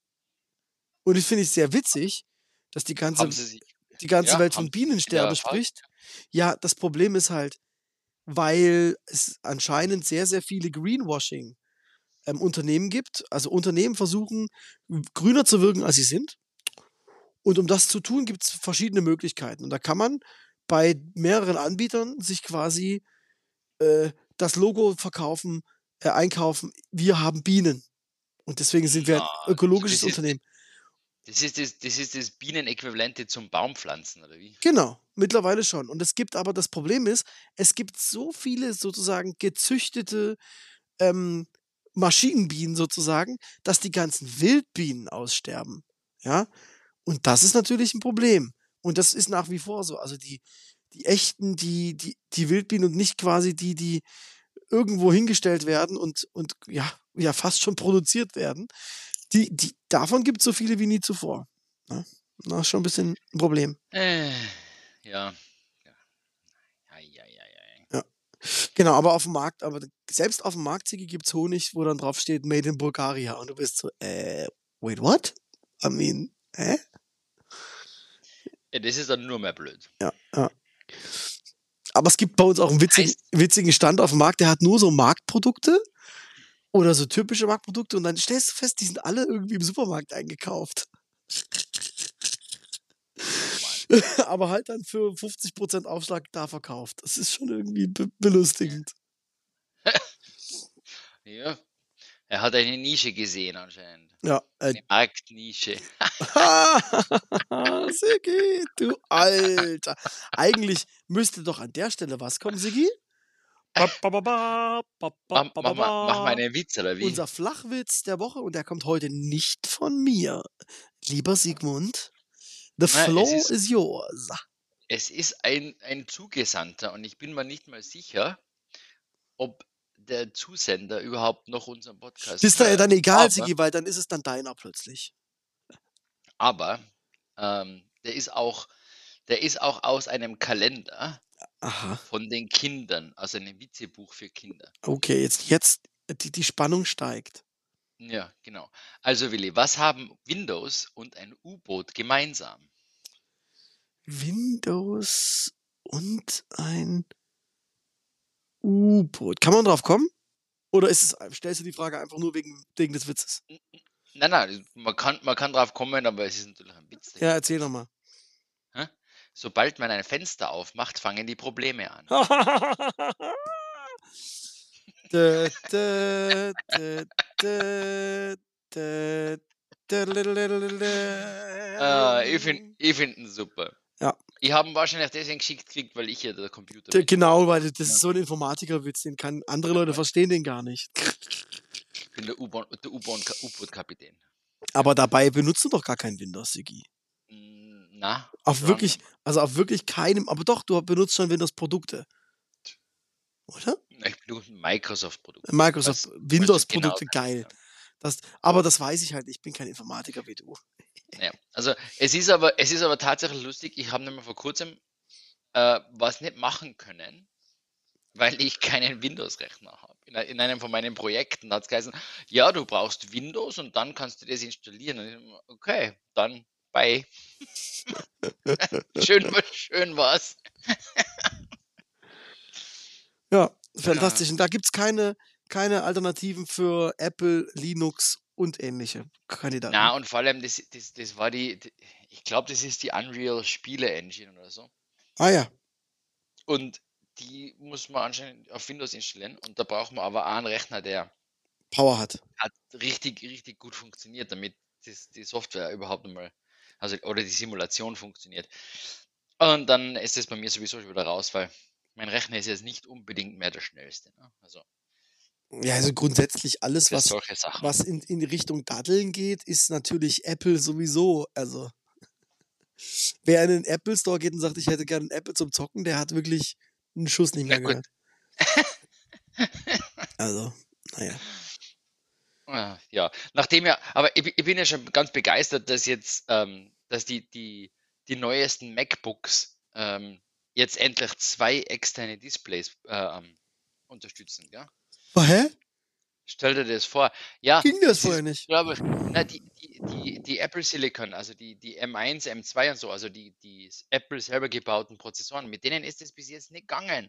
S3: Und ich finde es sehr witzig, dass die ganze,
S2: Haben sie sich,
S3: die ganze
S2: ja,
S3: Welt
S2: haben
S3: von
S2: sie sich wieder
S3: Bienensterbe
S2: erfolgt?
S3: spricht. Ja, das Problem ist halt, weil es anscheinend sehr, sehr viele Greenwashing ähm, Unternehmen gibt. Also Unternehmen versuchen, w- grüner zu wirken, als sie sind. Und um das zu tun, gibt es verschiedene Möglichkeiten. Und da kann man bei mehreren Anbietern sich quasi äh, das Logo verkaufen, äh, einkaufen. Wir haben Bienen. Und deswegen sind wir ein
S2: Na, so
S3: ökologisches
S2: das ist,
S3: Unternehmen.
S2: das ist das, das ist das Bienenäquivalente zum Baumpflanzen, oder wie?
S3: Genau, mittlerweile schon. Und es gibt aber das Problem ist, es gibt so viele sozusagen gezüchtete ähm, Maschinenbienen sozusagen, dass die ganzen Wildbienen aussterben. Ja, und das ist natürlich ein Problem. Und das ist nach wie vor so. Also die, die echten, die, die, die Wildbienen und nicht quasi die, die irgendwo hingestellt werden und, und ja, ja, fast schon produziert werden. Die, die, davon gibt es so viele wie nie zuvor. Ne? Das ist schon ein bisschen ein Problem.
S2: Äh, ja. Ja. Ei, ei, ei, ei.
S3: Ja. Genau, aber auf dem Markt, aber selbst auf dem Markt, Ziggy, gibt's Honig, wo dann drauf steht Made in Bulgaria. Und du bist so, äh, wait, what? I mean, hä?
S2: Ja, das ist dann nur mehr blöd.
S3: Ja, ja. Aber es gibt bei uns auch einen witzigen,
S2: Heißt,
S3: witzigen Stand auf dem Markt, der hat nur so Marktprodukte oder so typische Marktprodukte und dann stellst du fest, die sind alle irgendwie im Supermarkt eingekauft.
S2: oh Mann.
S3: Aber halt dann für fünfzig Prozent Aufschlag da verkauft. Das ist schon irgendwie be belustigend.
S2: Ja, er hat eine Nische gesehen anscheinend.
S3: Ja, äh,
S2: Eine Marktnische.
S3: Sigi, du Alter. Eigentlich müsste doch an der Stelle was kommen, Sigi. Ba, ba, ba, ba, ba, ba,
S2: Mach,
S3: ba,
S2: mach, mal, mach mal
S3: ba.
S2: einen Witz, oder wie?
S3: Unser Flachwitz der Woche und der kommt heute nicht von mir. Lieber Sigmund, the
S2: Na, es
S3: floor
S2: ist,
S3: is yours.
S2: es ist ein, ein Zugesandter und ich bin mir nicht mal sicher, ob der Zusender überhaupt noch unseren Podcast
S3: Ist da ja dann
S2: hört.
S3: egal,
S2: Aber,
S3: Sigi, weil dann ist es dann deiner plötzlich.
S2: aber ähm, der ist auch, der ist auch aus einem Kalender
S3: Aha.
S2: von den Kindern, aus einem Witzebuch für Kinder.
S3: Okay, jetzt, jetzt, die, die Spannung steigt.
S2: Ja, genau. Also Willi, was haben Windows und ein U-Boot gemeinsam?
S3: Windows und ein U-Boot. Kann man drauf kommen? Oder ist es, stellst du die Frage einfach nur wegen, wegen des Witzes?
S2: Nein, nein, man kann, man kann drauf kommen, aber es ist natürlich ein Witz
S3: Ja,
S2: dahinter.
S3: erzähl doch mal.
S2: Hä? Sobald man ein Fenster aufmacht, fangen die Probleme an.
S3: Dä, dä, dä, dä, dä, dä, dä, dä, dä, dä.
S2: Äh, ich finde ich find ihn super.
S3: Ja,
S2: Ich habe ihn wahrscheinlich deswegen geschickt gekriegt, weil ich ja der Computer
S3: d-
S2: bin.
S3: genau, weil das
S2: Ja.
S3: ist so ein Informatikerwitz, den kann andere Leute verstehen den gar nicht.
S2: Ich bin der U-Bahn- der U-Bahn- U-Boot-Kapitän.
S3: Aber dabei benutzt du doch gar kein Windows, Sigi.
S2: Mm, Na,
S3: Auf
S2: schon.
S3: wirklich, also auf wirklich keinem, aber doch, du benutzt schon Windows-Produkte. Oder?
S2: Ich benutze Microsoft-Produkte.
S3: Microsoft,
S2: Was- was du
S3: Windows-Produkte,
S2: genau
S3: geil.
S2: sagst,
S3: Das, aber das weiß ich halt nicht, ich bin kein Informatiker wie du.
S2: ja. Ja, also es ist aber, es ist aber tatsächlich lustig. Ich habe nämlich vor kurzem äh, was nicht machen können, weil ich keinen Windows-Rechner habe. In, in einem von meinen Projekten hat es geheißen, ja, du brauchst Windows und dann kannst du das installieren. Und ich, so, okay, dann bye. schön, schön war's.
S3: Ja, fantastisch. Und da gibt es keine, keine Alternativen für Apple, Linux und ähnliche Kandidaten.
S2: Na, und vor allem, das, das, das war die, die ich glaube, das ist die Unreal Spiele Engine oder so.
S3: Ah ja,
S2: Und die muss man anscheinend auf Windows installieren. Und da braucht man aber auch einen Rechner, der
S3: Power hat.
S2: hat richtig, richtig gut funktioniert, damit das, die Software überhaupt einmal, also oder die Simulation funktioniert. Und dann ist es bei mir sowieso schon wieder raus, weil mein Rechner ist jetzt nicht unbedingt mehr der schnellste. Ne? Also
S4: Ja, also grundsätzlich alles,
S2: für
S4: was,
S2: solche Sachen.
S4: was in, in Richtung Daddeln geht, ist natürlich Apple sowieso. Also, wer in den Apple Store geht und sagt, ich hätte gerne einen Apple zum Zocken, der hat wirklich einen Schuss nicht
S2: Na
S4: mehr
S2: gut.
S4: gehört. Also, naja.
S2: Ah, Ja, nachdem ja, aber ich, ich bin ja schon ganz begeistert, dass jetzt, ähm, dass die, die, die neuesten MacBooks ähm, jetzt endlich zwei externe Displays äh, ähm, unterstützen, gell?
S4: Oh, hä?
S2: Stell dir das vor. Ja,
S4: Ging das
S2: es
S4: vorher
S2: ist,
S4: nicht?
S2: glaube ich, na, die, die, die, die Apple Silicon, also die, die M eins, M zwei und so, also die, die Apple selber gebauten Prozessoren, mit denen ist es bis jetzt nicht gegangen.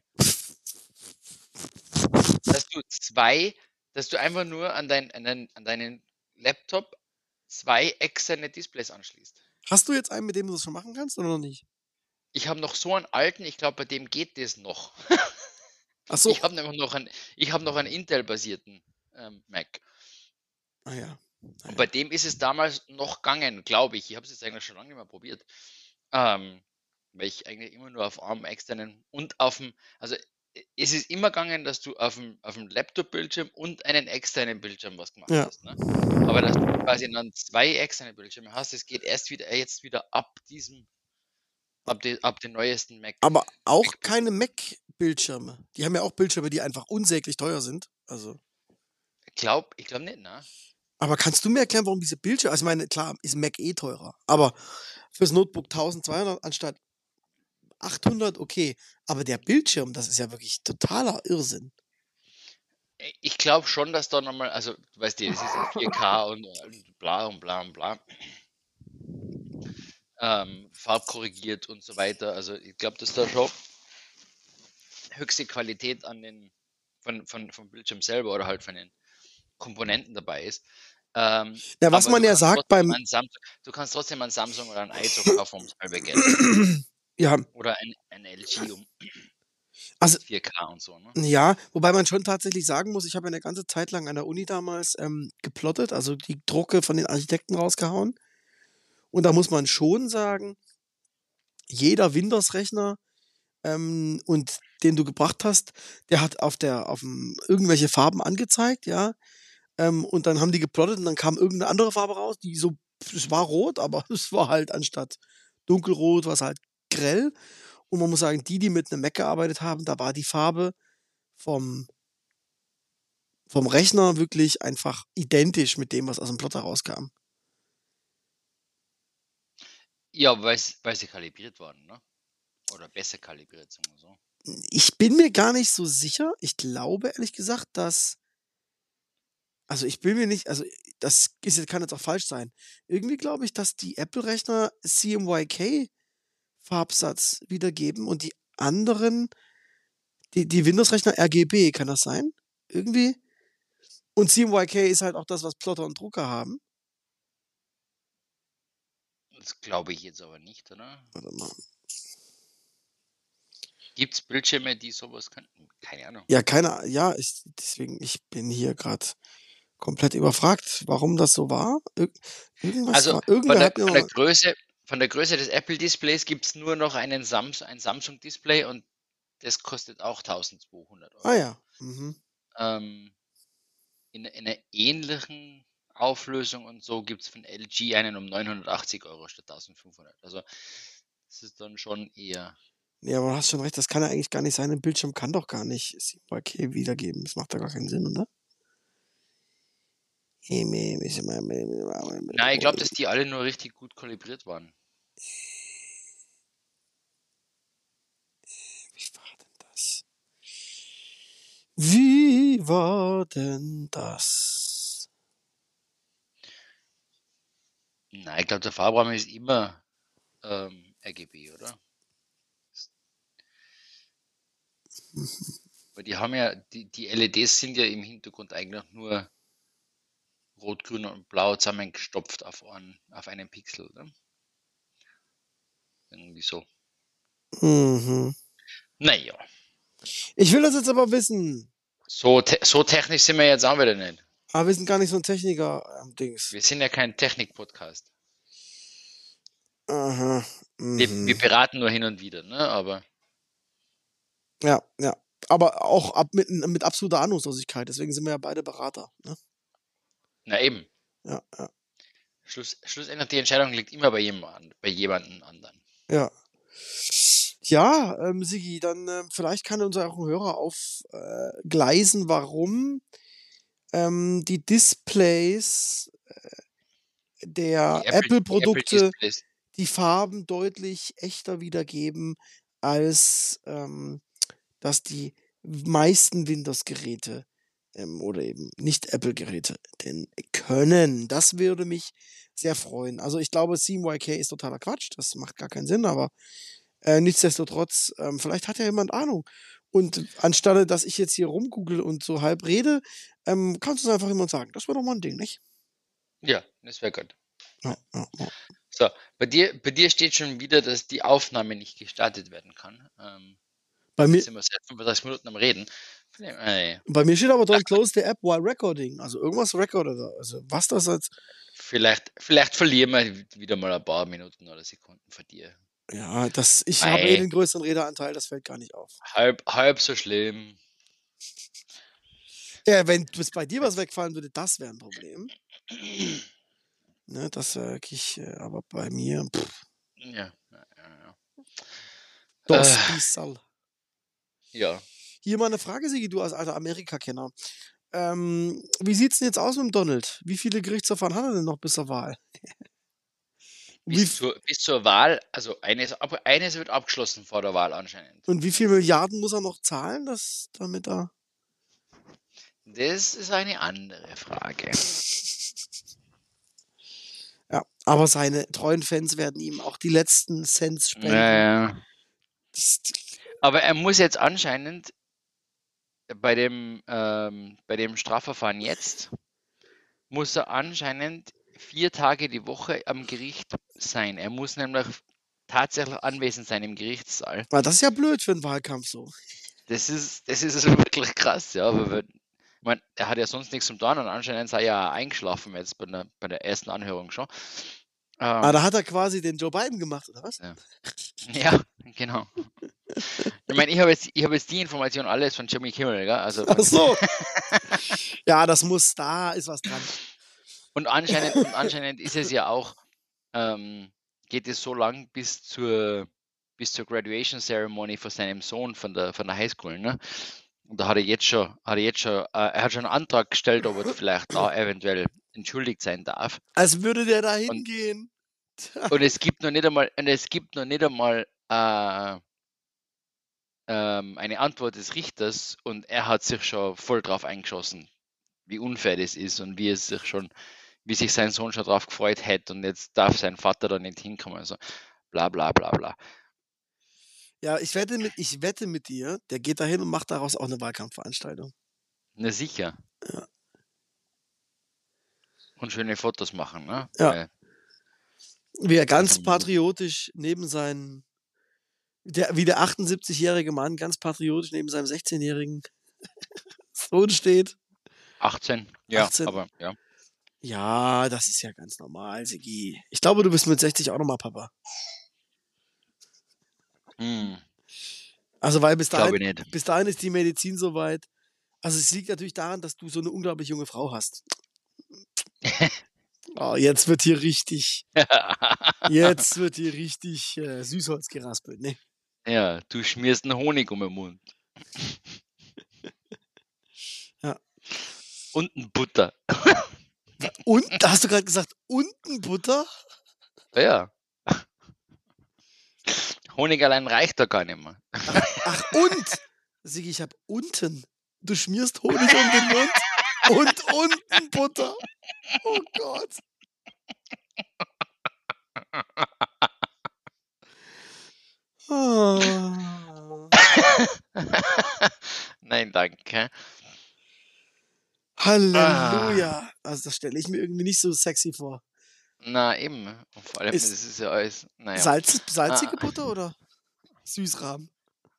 S2: Dass du zwei, dass du einfach nur an, dein, an, dein, an deinen Laptop zwei externe Displays anschließt.
S4: Hast du jetzt einen, mit dem du das schon machen kannst oder noch nicht?
S2: Ich habe noch so einen alten, ich glaube, bei dem geht das noch.
S4: Ach so.
S2: Ich habe nämlich noch einen, ich habe noch einen Intel-basierten ähm, Mac.
S4: Ah ja. Ah,
S2: Und bei
S4: ja.
S2: dem ist es damals noch gegangen, glaube ich. Ich habe es jetzt eigentlich schon lange nicht mehr probiert. Ähm, weil ich eigentlich immer nur auf ARM externen und auf dem, also äh, es ist immer gegangen, dass du auf dem, auf dem Laptop-Bildschirm und einen externen Bildschirm was gemacht
S4: Ja.
S2: hast. Ne? Aber dass du quasi dann zwei externe Bildschirme hast, das geht erst wieder jetzt wieder ab diesem, ab, de, ab den neuesten Mac.
S4: Aber auch
S2: MacBook.
S4: keine Mac-Bildschirme. Die haben ja auch Bildschirme, die einfach unsäglich teuer sind. Also.
S2: Ich glaube ich glaub nicht, ne?
S4: Aber kannst du mir erklären, warum diese Bildschirme, also ich meine, klar, ist Mac eh teurer, aber fürs Notebook eintausendzweihundert anstatt achthundert, okay. Aber der Bildschirm, das ist ja wirklich totaler Irrsinn.
S2: Ich glaube schon, dass da nochmal, also du weißt ja, es ist in vier K und, und bla und bla und bla. Ähm, farbkorrigiert und so weiter. Also ich glaube, dass da schon höchste Qualität an den von, von, vom Bildschirm selber oder halt von den Komponenten dabei ist. Ähm,
S4: Ja, was
S2: aber
S4: man
S2: du
S4: ja
S2: kannst
S4: sagt
S2: trotzdem
S4: beim.
S2: ein Samsung, du kannst trotzdem ein Samsung oder ein iZook kaufen ums halbe Geld.
S4: Ja,
S2: Oder ein, ein L G um
S4: also,
S2: vier K und so. Ne?
S4: ja, wobei man schon tatsächlich sagen muss, ich habe eine ganze Zeit lang an der Uni damals ähm, geplottet, also die Drucke von den Architekten rausgehauen. Und da muss man schon sagen, jeder Windows-Rechner ähm, und den du gebracht hast, der hat auf der auf dem irgendwelche Farben angezeigt, ja. Ähm, und dann haben die geplottet und dann kam irgendeine andere Farbe raus, die so, es war rot, aber es war halt anstatt dunkelrot, war es halt grell. Und man muss sagen, die, die mit einem Mac gearbeitet haben, da war die Farbe vom, vom Rechner wirklich einfach identisch mit dem, was aus dem Plotter rauskam.
S2: Ja, weil sie kalibriert waren, ne? Oder besser kalibriert, sagen wir so.
S4: Ich bin mir gar nicht so sicher. Ich glaube, ehrlich gesagt, dass. Also ich bin mir nicht, also das ist jetzt, kann jetzt auch falsch sein. Irgendwie glaube ich, dass die Apple-Rechner C M Y K-Farbsatz wiedergeben und die anderen, die, die Windows-Rechner R G B, kann das sein? Irgendwie? Und C M Y K ist halt auch das, was Plotter und Drucker haben.
S2: Das glaube ich jetzt aber nicht, oder?
S4: Warte mal.
S2: Gibt es Bildschirme, die sowas könnten? Keine Ahnung.
S4: Ja, keine, ja, ich, deswegen, ich bin hier gerade komplett überfragt, warum das so war. Ir irgendwas
S2: Also
S4: war,
S2: von
S4: irgendwer
S2: der,
S4: hat mir
S2: von der
S4: mal,
S2: Größe, von der Größe des Apple-Displays gibt es nur noch einen Sams ein Samsung-Display und das kostet auch eintausendzweihundert Euro.
S4: ah ja, mhm.
S2: Ähm, in, in einer ähnlichen Auflösung und so gibt es von L G einen um neunhundertachtzig Euro statt eintausendfünfhundert. Also das ist dann schon eher.
S4: Ja, aber du hast schon recht, das kann ja eigentlich gar nicht sein. Ein Bildschirm kann doch gar nicht C M Y K wiedergeben. Das macht ja gar keinen Sinn, oder?
S2: Nein, ich glaube, dass die alle nur richtig gut kalibriert waren.
S4: Wie war denn das? Wie war denn das?
S2: Nein, ich glaube, der Farbraum ist immer ähm, R G B, oder? Weil die haben ja, die, die L E Ds sind ja im Hintergrund eigentlich nur rot, grün und blau zusammengestopft auf einen, auf einen Pixel, oder? Irgendwie so.
S4: Mhm.
S2: Naja.
S4: Ich will das jetzt aber wissen.
S2: So, te so technisch sind wir jetzt auch wieder nicht.
S4: Aber wir sind gar nicht so ein Techniker-Dings.
S2: Wir sind ja kein Technik-Podcast.
S4: Aha.
S2: Wir, wir
S4: Mhm.
S2: beraten nur hin und wieder, ne? Aber
S4: Ja, ja. Aber auch ab mit, mit absoluter Ahnungslosigkeit. Deswegen sind wir ja beide Berater. Ne?
S2: na eben.
S4: Ja, ja,
S2: Schluss, schlussendlich die Entscheidung liegt immer bei jemandem, bei jemandem anderen.
S4: ja. Ja, ähm, Sigi, dann ähm, vielleicht kann unser auch ein Hörer aufgleisen, warum ähm, die Displays der
S2: Die Apple, die Apple
S4: Apple-Produkte
S2: Displays.
S4: die Farben deutlich echter wiedergeben, als ähm, dass die meisten Windows-Geräte ähm, oder eben nicht Apple-Geräte denn können. Das würde mich sehr freuen. Also ich glaube, C M Y K ist totaler Quatsch. Das macht gar keinen Sinn, aber äh, nichtsdestotrotz, ähm, vielleicht hat ja jemand Ahnung. Und anstelle, dass ich jetzt hier rumgoogle und so halb rede, ähm, kannst du es einfach jemand sagen. Das wäre doch mal ein Ding, nicht?
S2: Ja, das wäre gut.
S4: Ja, ja, ja.
S2: So, bei dir, bei dir steht schon wieder, dass die Aufnahme nicht gestartet werden kann. Ähm,
S4: Bei
S2: jetzt
S4: mir,
S2: sind wir seit fünfunddreißig Minuten am Reden. Von dem- äh,
S4: bei mir steht aber drin, close the app while recording. Also irgendwas recordet er. Also was das jetzt.
S2: Vielleicht, vielleicht verlieren wir wieder mal ein paar Minuten oder Sekunden von dir.
S4: Ja, das, ich habe eh
S2: Mei,
S4: den größeren Redeanteil, das fällt gar nicht auf.
S2: halb, halb so schlimm.
S4: Ja, wenn bis bei dir was wegfallen würde, das wäre ein Problem. Ne, das wäre wirklich, äh, aber bei mir, pff,
S2: Ja, ja, ja.
S4: das
S2: Äh,
S4: Bissal.
S2: ja.
S4: Hier mal eine Frage, Sigi, du als alter Amerika-Kenner. Ähm, wie sieht's denn jetzt aus mit dem Donald? Wie viele Gerichtsverfahren hat er denn noch bis zur Wahl? Und wie,
S2: Bis
S4: f-
S2: zur, bis zur Wahl, also eines, aber eines wird abgeschlossen vor der Wahl anscheinend.
S4: und wie viele Milliarden muss er noch zahlen, dass, damit er.
S2: Das ist eine andere Frage.
S4: Ja, aber seine treuen Fans werden ihm auch die letzten Cents spenden.
S2: Naja.
S4: Das,
S2: Aber er muss jetzt anscheinend bei dem, ähm, bei dem Strafverfahren jetzt, muss er anscheinend vier Tage die Woche am Gericht sein. Er muss nämlich tatsächlich anwesend sein im Gerichtssaal.
S4: ah, das ist ja blöd für einen Wahlkampf so.
S2: Das ist, das ist also wirklich krass, ja. Aber wenn, ich mein, er hat ja sonst nichts zum tun und anscheinend sei er ja eingeschlafen jetzt bei der, bei der ersten Anhörung schon.
S4: Ah,
S2: Ähm,
S4: da hat er quasi den Joe Biden gemacht, oder was?
S2: ja. ja, genau. Ich meine, ich habe jetzt, ich hab jetzt die Information alles von Jimmy Kimmel, gell? Also
S4: Ach
S2: von,
S4: so. Ja, das muss, da ist was dran.
S2: und anscheinend, und anscheinend ist es ja auch, ähm, geht es so lang bis zur, bis zur Graduation Ceremony von seinem Sohn von der, von der Highschool, ne? Und da hat er jetzt schon, hat er jetzt schon, äh, er hat schon einen Antrag gestellt, ob er vielleicht da eventuell entschuldigt sein darf.
S4: Als würde der da
S2: Und,
S4: hingehen.
S2: und es gibt noch nicht einmal, und es gibt noch nicht einmal äh, ähm, eine Antwort des Richters und er hat sich schon voll drauf eingeschossen, wie unfair das ist und wie es sich schon, wie sich sein Sohn schon drauf gefreut hätte und jetzt darf sein Vater da nicht hinkommen. Also bla bla bla bla.
S4: Ja, ich wette mit, ich wette mit dir, der geht da hin und macht daraus auch eine Wahlkampfveranstaltung.
S2: Na sicher.
S4: Ja.
S2: Und schöne Fotos machen, ne?
S4: Ja.
S2: Weil,
S4: Wie er ganz
S2: also,
S4: patriotisch neben seinem, der, wie der achtundsiebzigjährige Mann ganz patriotisch neben seinem sechzehnjährigen Sohn steht.
S2: achtzehn, ja,
S4: achtzehn.
S2: aber ja.
S4: Ja, das ist ja ganz normal, Sigi. Ich glaube, du bist mit sechzig auch nochmal Papa.
S2: Hm,
S4: Also, weil bis
S2: glaube
S4: dahin,
S2: ich nicht.
S4: bis dahin ist die Medizin soweit. Also, es liegt natürlich daran, dass du so eine unglaublich junge Frau hast. Oh, jetzt wird hier richtig, jetzt wird hier richtig äh, Süßholz geraspelt, ne?
S2: Ja, du schmierst einen Honig um den Mund.
S4: Ja.
S2: Und ein Butter.
S4: Und, da hast du gerade gesagt, unten Butter?
S2: Ja. Honig allein reicht da gar nicht mehr.
S4: Ach, ach und, Sigi, ich hab unten. Du schmierst Honig um den Mund und unten Butter. Oh Gott. Ah.
S2: Nein, danke.
S4: Halleluja. Also, das stelle ich mir irgendwie nicht so sexy vor.
S2: Na eben. Und vor allem,
S4: Ist
S2: das ist ja alles. Naja.
S4: Salz, salzige
S2: Ah,
S4: Butter oder Süßrahmen?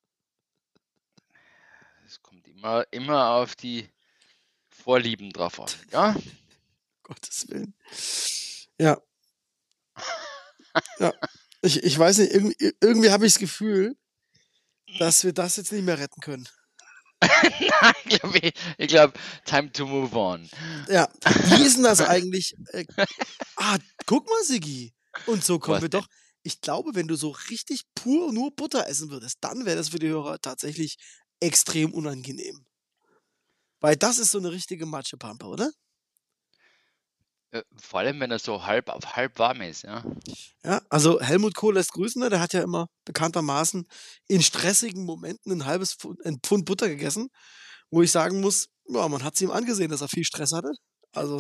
S2: es kommt immer, immer auf die Vorlieben drauf an. Ja?
S4: Gottes Willen. Ja. Ja. Ich, ich weiß nicht, irgendwie, irgendwie habe ich das Gefühl, dass wir das jetzt nicht mehr retten können.
S2: Nein, ich glaube, ich glaub, time to move on.
S4: Ja, wie ist denn das eigentlich? Äh, ah, guck mal, Siggi. Und so kommen
S2: Was
S4: wir
S2: denn?
S4: doch. Ich glaube, wenn du so richtig pur nur Butter essen würdest, dann wäre das für die Hörer tatsächlich extrem unangenehm. Weil das ist so eine richtige Matschepampe, oder?
S2: Äh, Vor allem, wenn er so halb auf halb warm ist, ja.
S4: Ja, also Helmut Kohl lässt grüßen, ne? Der hat ja immer bekanntermaßen in stressigen Momenten ein halbes Pfund, ein Pfund Butter gegessen, wo ich sagen muss, ja, man hat es ihm angesehen, dass er viel Stress hatte. Also,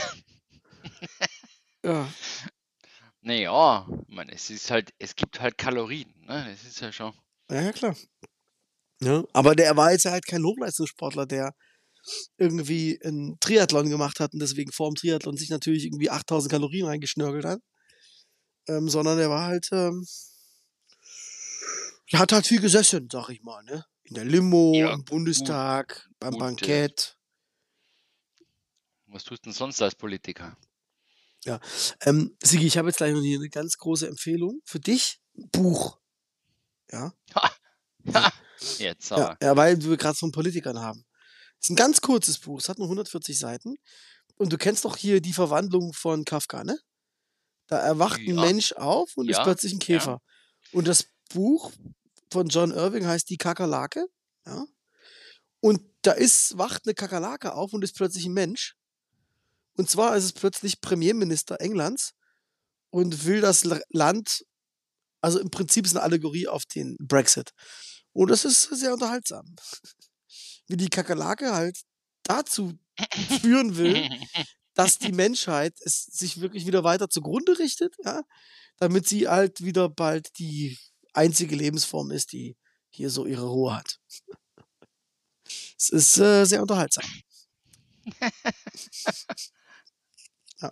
S4: ja.
S2: Naja, man, es ist halt, es gibt halt Kalorien, ne? Das ist ja schon.
S4: Ja, ja, klar. Ja, aber der war jetzt ja halt kein Hochleistungssportler, der irgendwie einen Triathlon gemacht hat und deswegen vor dem Triathlon sich natürlich irgendwie achttausend Kalorien reingeschnörgelt hat, ähm, sondern der war halt, ähm, der hat halt viel gesessen, sag ich mal, ne? In der Limo,
S2: Ja,
S4: im
S2: gut,
S4: Bundestag, beim
S2: gut. Äh,
S4: Bankett.
S2: was tust du denn sonst als Politiker?
S4: Ja, ähm, Sigi, ich habe jetzt gleich noch hier eine ganz große Empfehlung für dich. Buch. Ja,
S2: Ha,
S4: ja,
S2: ha, jetzt
S4: ja,
S2: aber.
S4: ja, weil wir gerade von Politikern haben. Es ist ein ganz kurzes Buch, es hat nur hundertvierzig Seiten. Und du kennst doch hier die Verwandlung von Kafka, ne? Da erwacht ein
S2: Ja,
S4: Mensch auf und ist
S2: ja,
S4: plötzlich ein
S2: ja.
S4: Käfer. Und das Buch von John Irving heißt Die Kakerlake. Ja? Und da ist, wacht eine Kakerlake auf und ist plötzlich ein Mensch. Und zwar ist es plötzlich Premierminister Englands und will das L- Land, also im Prinzip ist es eine Allegorie auf den Brexit. Und das ist sehr unterhaltsam. Wie die Kakerlake halt dazu führen will, dass die Menschheit es sich wirklich wieder weiter zugrunde richtet, ja, damit sie halt wieder bald die einzige Lebensform ist, die hier so ihre Ruhe hat. Es ist äh, sehr unterhaltsam. Ja.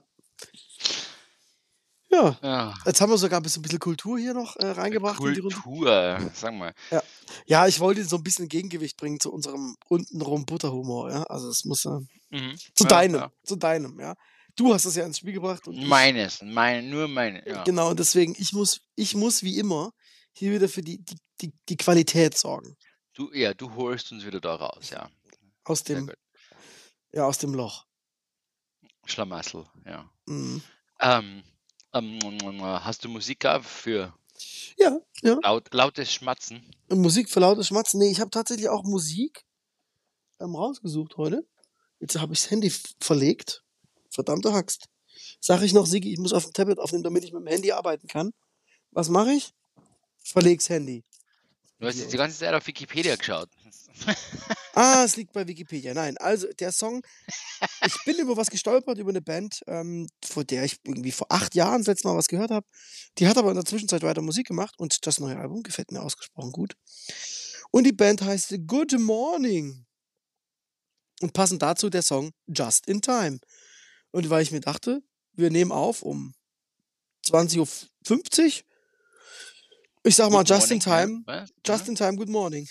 S4: Ja,
S2: Ja,
S4: jetzt haben wir sogar ein bisschen, bisschen Kultur hier noch äh, reingebracht in die Runde.
S2: Kultur, sag mal.
S4: Ja. Ja, ich wollte so ein bisschen Gegengewicht bringen zu unserem untenrum Butterhumor, ja. Also es muss äh,
S2: Mhm.
S4: zu
S2: Ja,
S4: deinem,
S2: ja.
S4: zu deinem, ja. Du hast es ja ins Spiel gebracht und ich,
S2: Meines, mein, nur meine, ja.
S4: genau, und deswegen, ich muss, ich muss wie immer hier wieder für die, die, die, die Qualität sorgen.
S2: Du, ja, du holst uns wieder da raus, ja.
S4: Aus
S2: Sehr
S4: dem,
S2: gut.
S4: ja, aus dem Loch.
S2: Schlamassel, ja.
S4: Mhm.
S2: Ähm, ähm, hast du Musik gehabt für
S4: Ja, ja.
S2: laut, lautes Schmatzen?
S4: Musik für lautes Schmatzen. Nee, ich habe tatsächlich auch Musik ähm, rausgesucht heute. Jetzt habe ich das Handy f- verlegt. Verdammte Haxt. Sag ich noch, Sigi, ich muss auf dem Tablet aufnehmen, damit ich mit dem Handy arbeiten kann. Was mache ich? Verleg's Handy.
S2: Du hast jetzt die
S4: Idiot.
S2: ganze Zeit auf Wikipedia geschaut.
S4: Ah, es liegt bei Wikipedia. Nein, also der Song, ich bin über was gestolpert, über eine Band, ähm, vor der ich irgendwie vor acht Jahren das letzte Mal was gehört habe. Die hat aber in der Zwischenzeit weiter Musik gemacht und das neue Album gefällt mir ausgesprochen gut. Und die Band heißt Good Morning. Und passend dazu der Song Just in Time. Und weil ich mir dachte, wir nehmen auf um zwanzig Uhr fünfzig. Ich sag mal
S2: Good
S4: Just in
S2: morning, ja.
S4: Time.
S2: Was?
S4: Just
S2: Ja.
S4: in Time, Good Morning.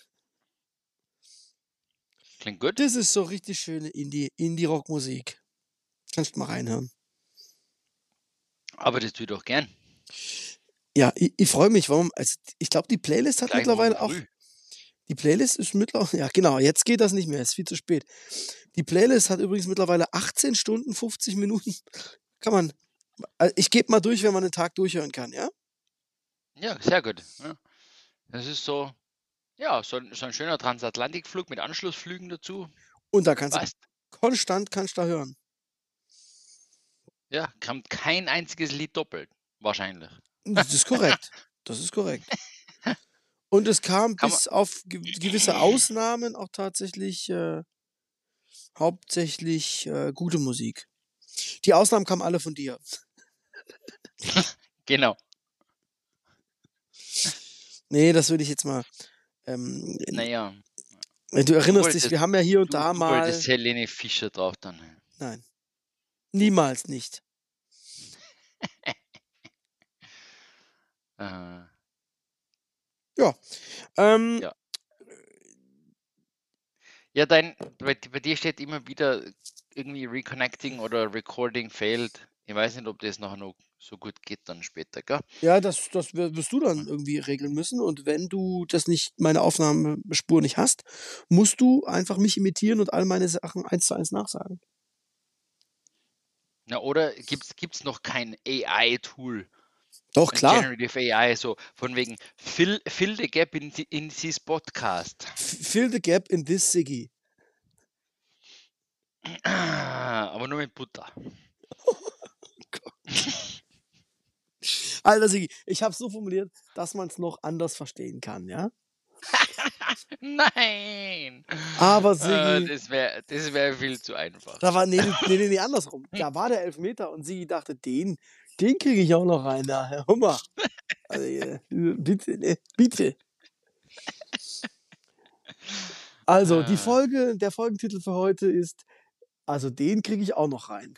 S2: Klingt gut.
S4: Das ist so richtig schöne Indie, Indie-Rock-Musik. Kannst du mal reinhören.
S2: Aber das tue ich doch gern.
S4: Ja, ich, ich freue mich, warum. Also ich glaube, die Playlist hat
S2: Gleich morgen
S4: mittlerweile auch.
S2: früh.
S4: Die Playlist ist mittlerweile. Ja, genau, jetzt geht das nicht mehr, ist viel zu spät. Die Playlist hat übrigens mittlerweile achtzehn Stunden, fünfzig Minuten. Kann man. Also ich gebe mal durch, wenn man einen Tag durchhören kann, ja?
S2: Ja, sehr gut. Ja. Das ist so, ja, so, ein- so ein schöner Transatlantikflug mit Anschlussflügen dazu.
S4: Und da kannst
S2: Passt.
S4: du konstant kannst du da hören.
S2: Ja, kommt kein einziges Lied doppelt. Wahrscheinlich.
S4: Das ist korrekt. Das ist korrekt. Und es kam
S2: Kann man,
S4: bis auf ge gewisse Ausnahmen auch tatsächlich äh, hauptsächlich äh, gute Musik. Die Ausnahmen kamen alle von dir.
S2: genau.
S4: Nee, das würde ich jetzt mal. Ähm, in-
S2: Naja,
S4: du
S2: du
S4: erinnerst dich,
S2: wolltest,
S4: wir haben ja hier und
S2: du,
S4: da
S2: du wolltest
S4: mal.
S2: Helene Fischer drauf dann.
S4: Nein, niemals nicht.
S2: Äh,
S4: Ja. Ähm,
S2: ja. Ja, dein, bei, bei dir steht immer wieder irgendwie Reconnecting oder Recording failed. Ich weiß nicht, ob das nachher noch so gut geht dann später, gell?
S4: Ja, das, das wir- wirst du dann irgendwie regeln müssen. Und wenn du das nicht, meine Aufnahmespur nicht hast, musst du einfach mich imitieren und all meine Sachen eins zu eins nachsagen.
S2: Na, oder gibt's gibt's noch kein A I-Tool?
S4: Doch,
S2: Ein
S4: klar.
S2: Generative A I, so von wegen fill, fill the gap in, the, in this podcast.
S4: F- Fill the gap in this Siggy.
S2: Aber nur mit Butter.
S4: Alter Siggi, ich habe so formuliert, dass man es noch anders verstehen kann, ja?
S2: Nein!
S4: Aber
S2: Äh,
S4: Siggi,
S2: das wäre das wär viel zu einfach.
S4: da war, nee, nee, nee, nee, andersrum. Da war der Elfmeter und Siggi dachte, den, den kriege ich auch noch rein, da, Herr Hummer. Also, äh, bitte, ne, bitte. Also, die
S2: Ah,
S4: Folge, der Folgentitel für heute ist, also den kriege ich auch noch rein.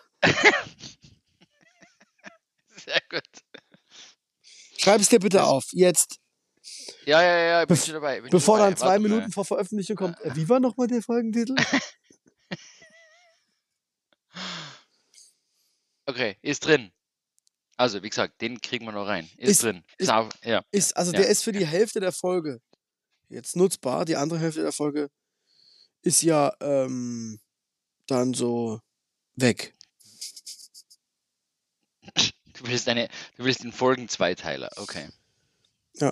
S2: sehr gut.
S4: Schreib es dir bitte
S2: Das,
S4: auf, jetzt.
S2: ja, ja, ja, ich bin
S4: Bef
S2: schon dabei. Ich bin schon
S4: bevor
S2: dabei.
S4: dann zwei
S2: Warte mal.
S4: Minuten vor Veröffentlichung kommt, äh, wie war nochmal der Folgentitel?
S2: Okay, ist drin. Also, wie gesagt, den kriegen wir noch rein. Ist
S4: Ist,
S2: drin. Ist
S4: ist,
S2: auf, ja, ja,
S4: ist, also
S2: ja.
S4: der ist für die Hälfte der Folge jetzt nutzbar. Die andere Hälfte der Folge ist ja ähm, dann so weg.
S2: Du willst eine, du willst den Folgen-Zweiteiler, okay.
S4: Ja.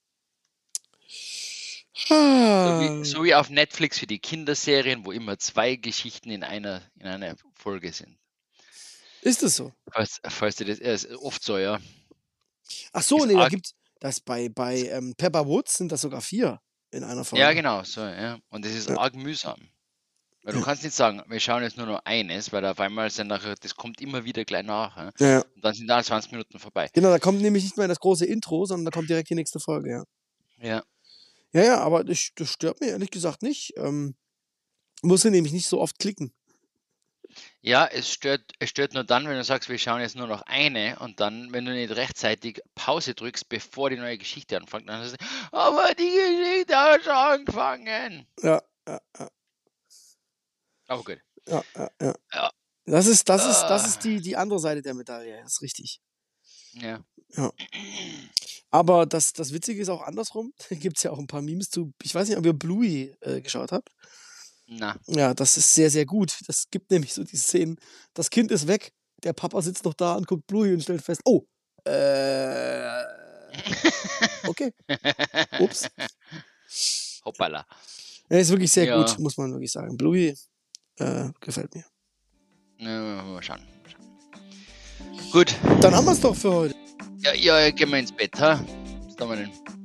S2: So wie,
S4: Ah,
S2: so wie auf Netflix für die Kinderserien, wo immer zwei Geschichten in einer, in einer Folge sind.
S4: ist es so?
S2: Falls, falls du das, ja, ist oft so, ja.
S4: Ach so,
S2: Ist
S4: nee, da
S2: arg,
S4: gibt's das bei, bei ähm, Pepper Woods sind das sogar vier in einer
S2: ja,
S4: Folge.
S2: genau, so, ja. Und das ist
S4: Ja,
S2: arg mühsam. Weil du
S4: ja,
S2: kannst nicht sagen, wir schauen jetzt nur noch eines, weil auf einmal sind nachher, das kommt immer wieder gleich nach. Ja.
S4: ja, ja.
S2: Und dann sind da zwanzig Minuten vorbei.
S4: Genau, da kommt nämlich nicht mehr das große Intro, sondern da kommt direkt die nächste Folge, ja.
S2: Ja.
S4: Ja, ja, aber das, das stört mir ehrlich gesagt nicht. Ähm, muss ich nämlich nicht so oft klicken.
S2: Ja, es stört, es stört nur dann, wenn du sagst, wir schauen jetzt nur noch eine und dann, wenn du nicht rechtzeitig Pause drückst, bevor die neue Geschichte anfängt, dann sagst du, aber die Geschichte hat schon angefangen.
S4: Ja, ja, ja,
S2: Aber gut.
S4: ja, ja, ja.
S2: Ja.
S4: Das ist, das ist, das ist
S2: Ah,
S4: die, die andere Seite der Medaille, das ist richtig.
S2: ja.
S4: Ja. Aber das, das Witzige ist auch andersrum. Da gibt es ja auch ein paar Memes zu. Ich weiß nicht, ob ihr Bluey äh, geschaut habt.
S2: Na.
S4: Ja, das ist sehr, sehr gut. Das gibt nämlich so die Szenen. Das Kind ist weg, der Papa sitzt noch da und guckt Bluey und stellt fest, oh, äh, okay, ups.
S2: Hoppala.
S4: Er ist wirklich sehr
S2: Ja.
S4: gut, muss man wirklich sagen. Bluey äh, gefällt mir.
S2: Ja, mal schauen. Mal schauen. Gut.
S4: Dann haben wir es doch für heute.
S2: Ja, ja, gehen wir ins Bett, ha? Was haben wir denn?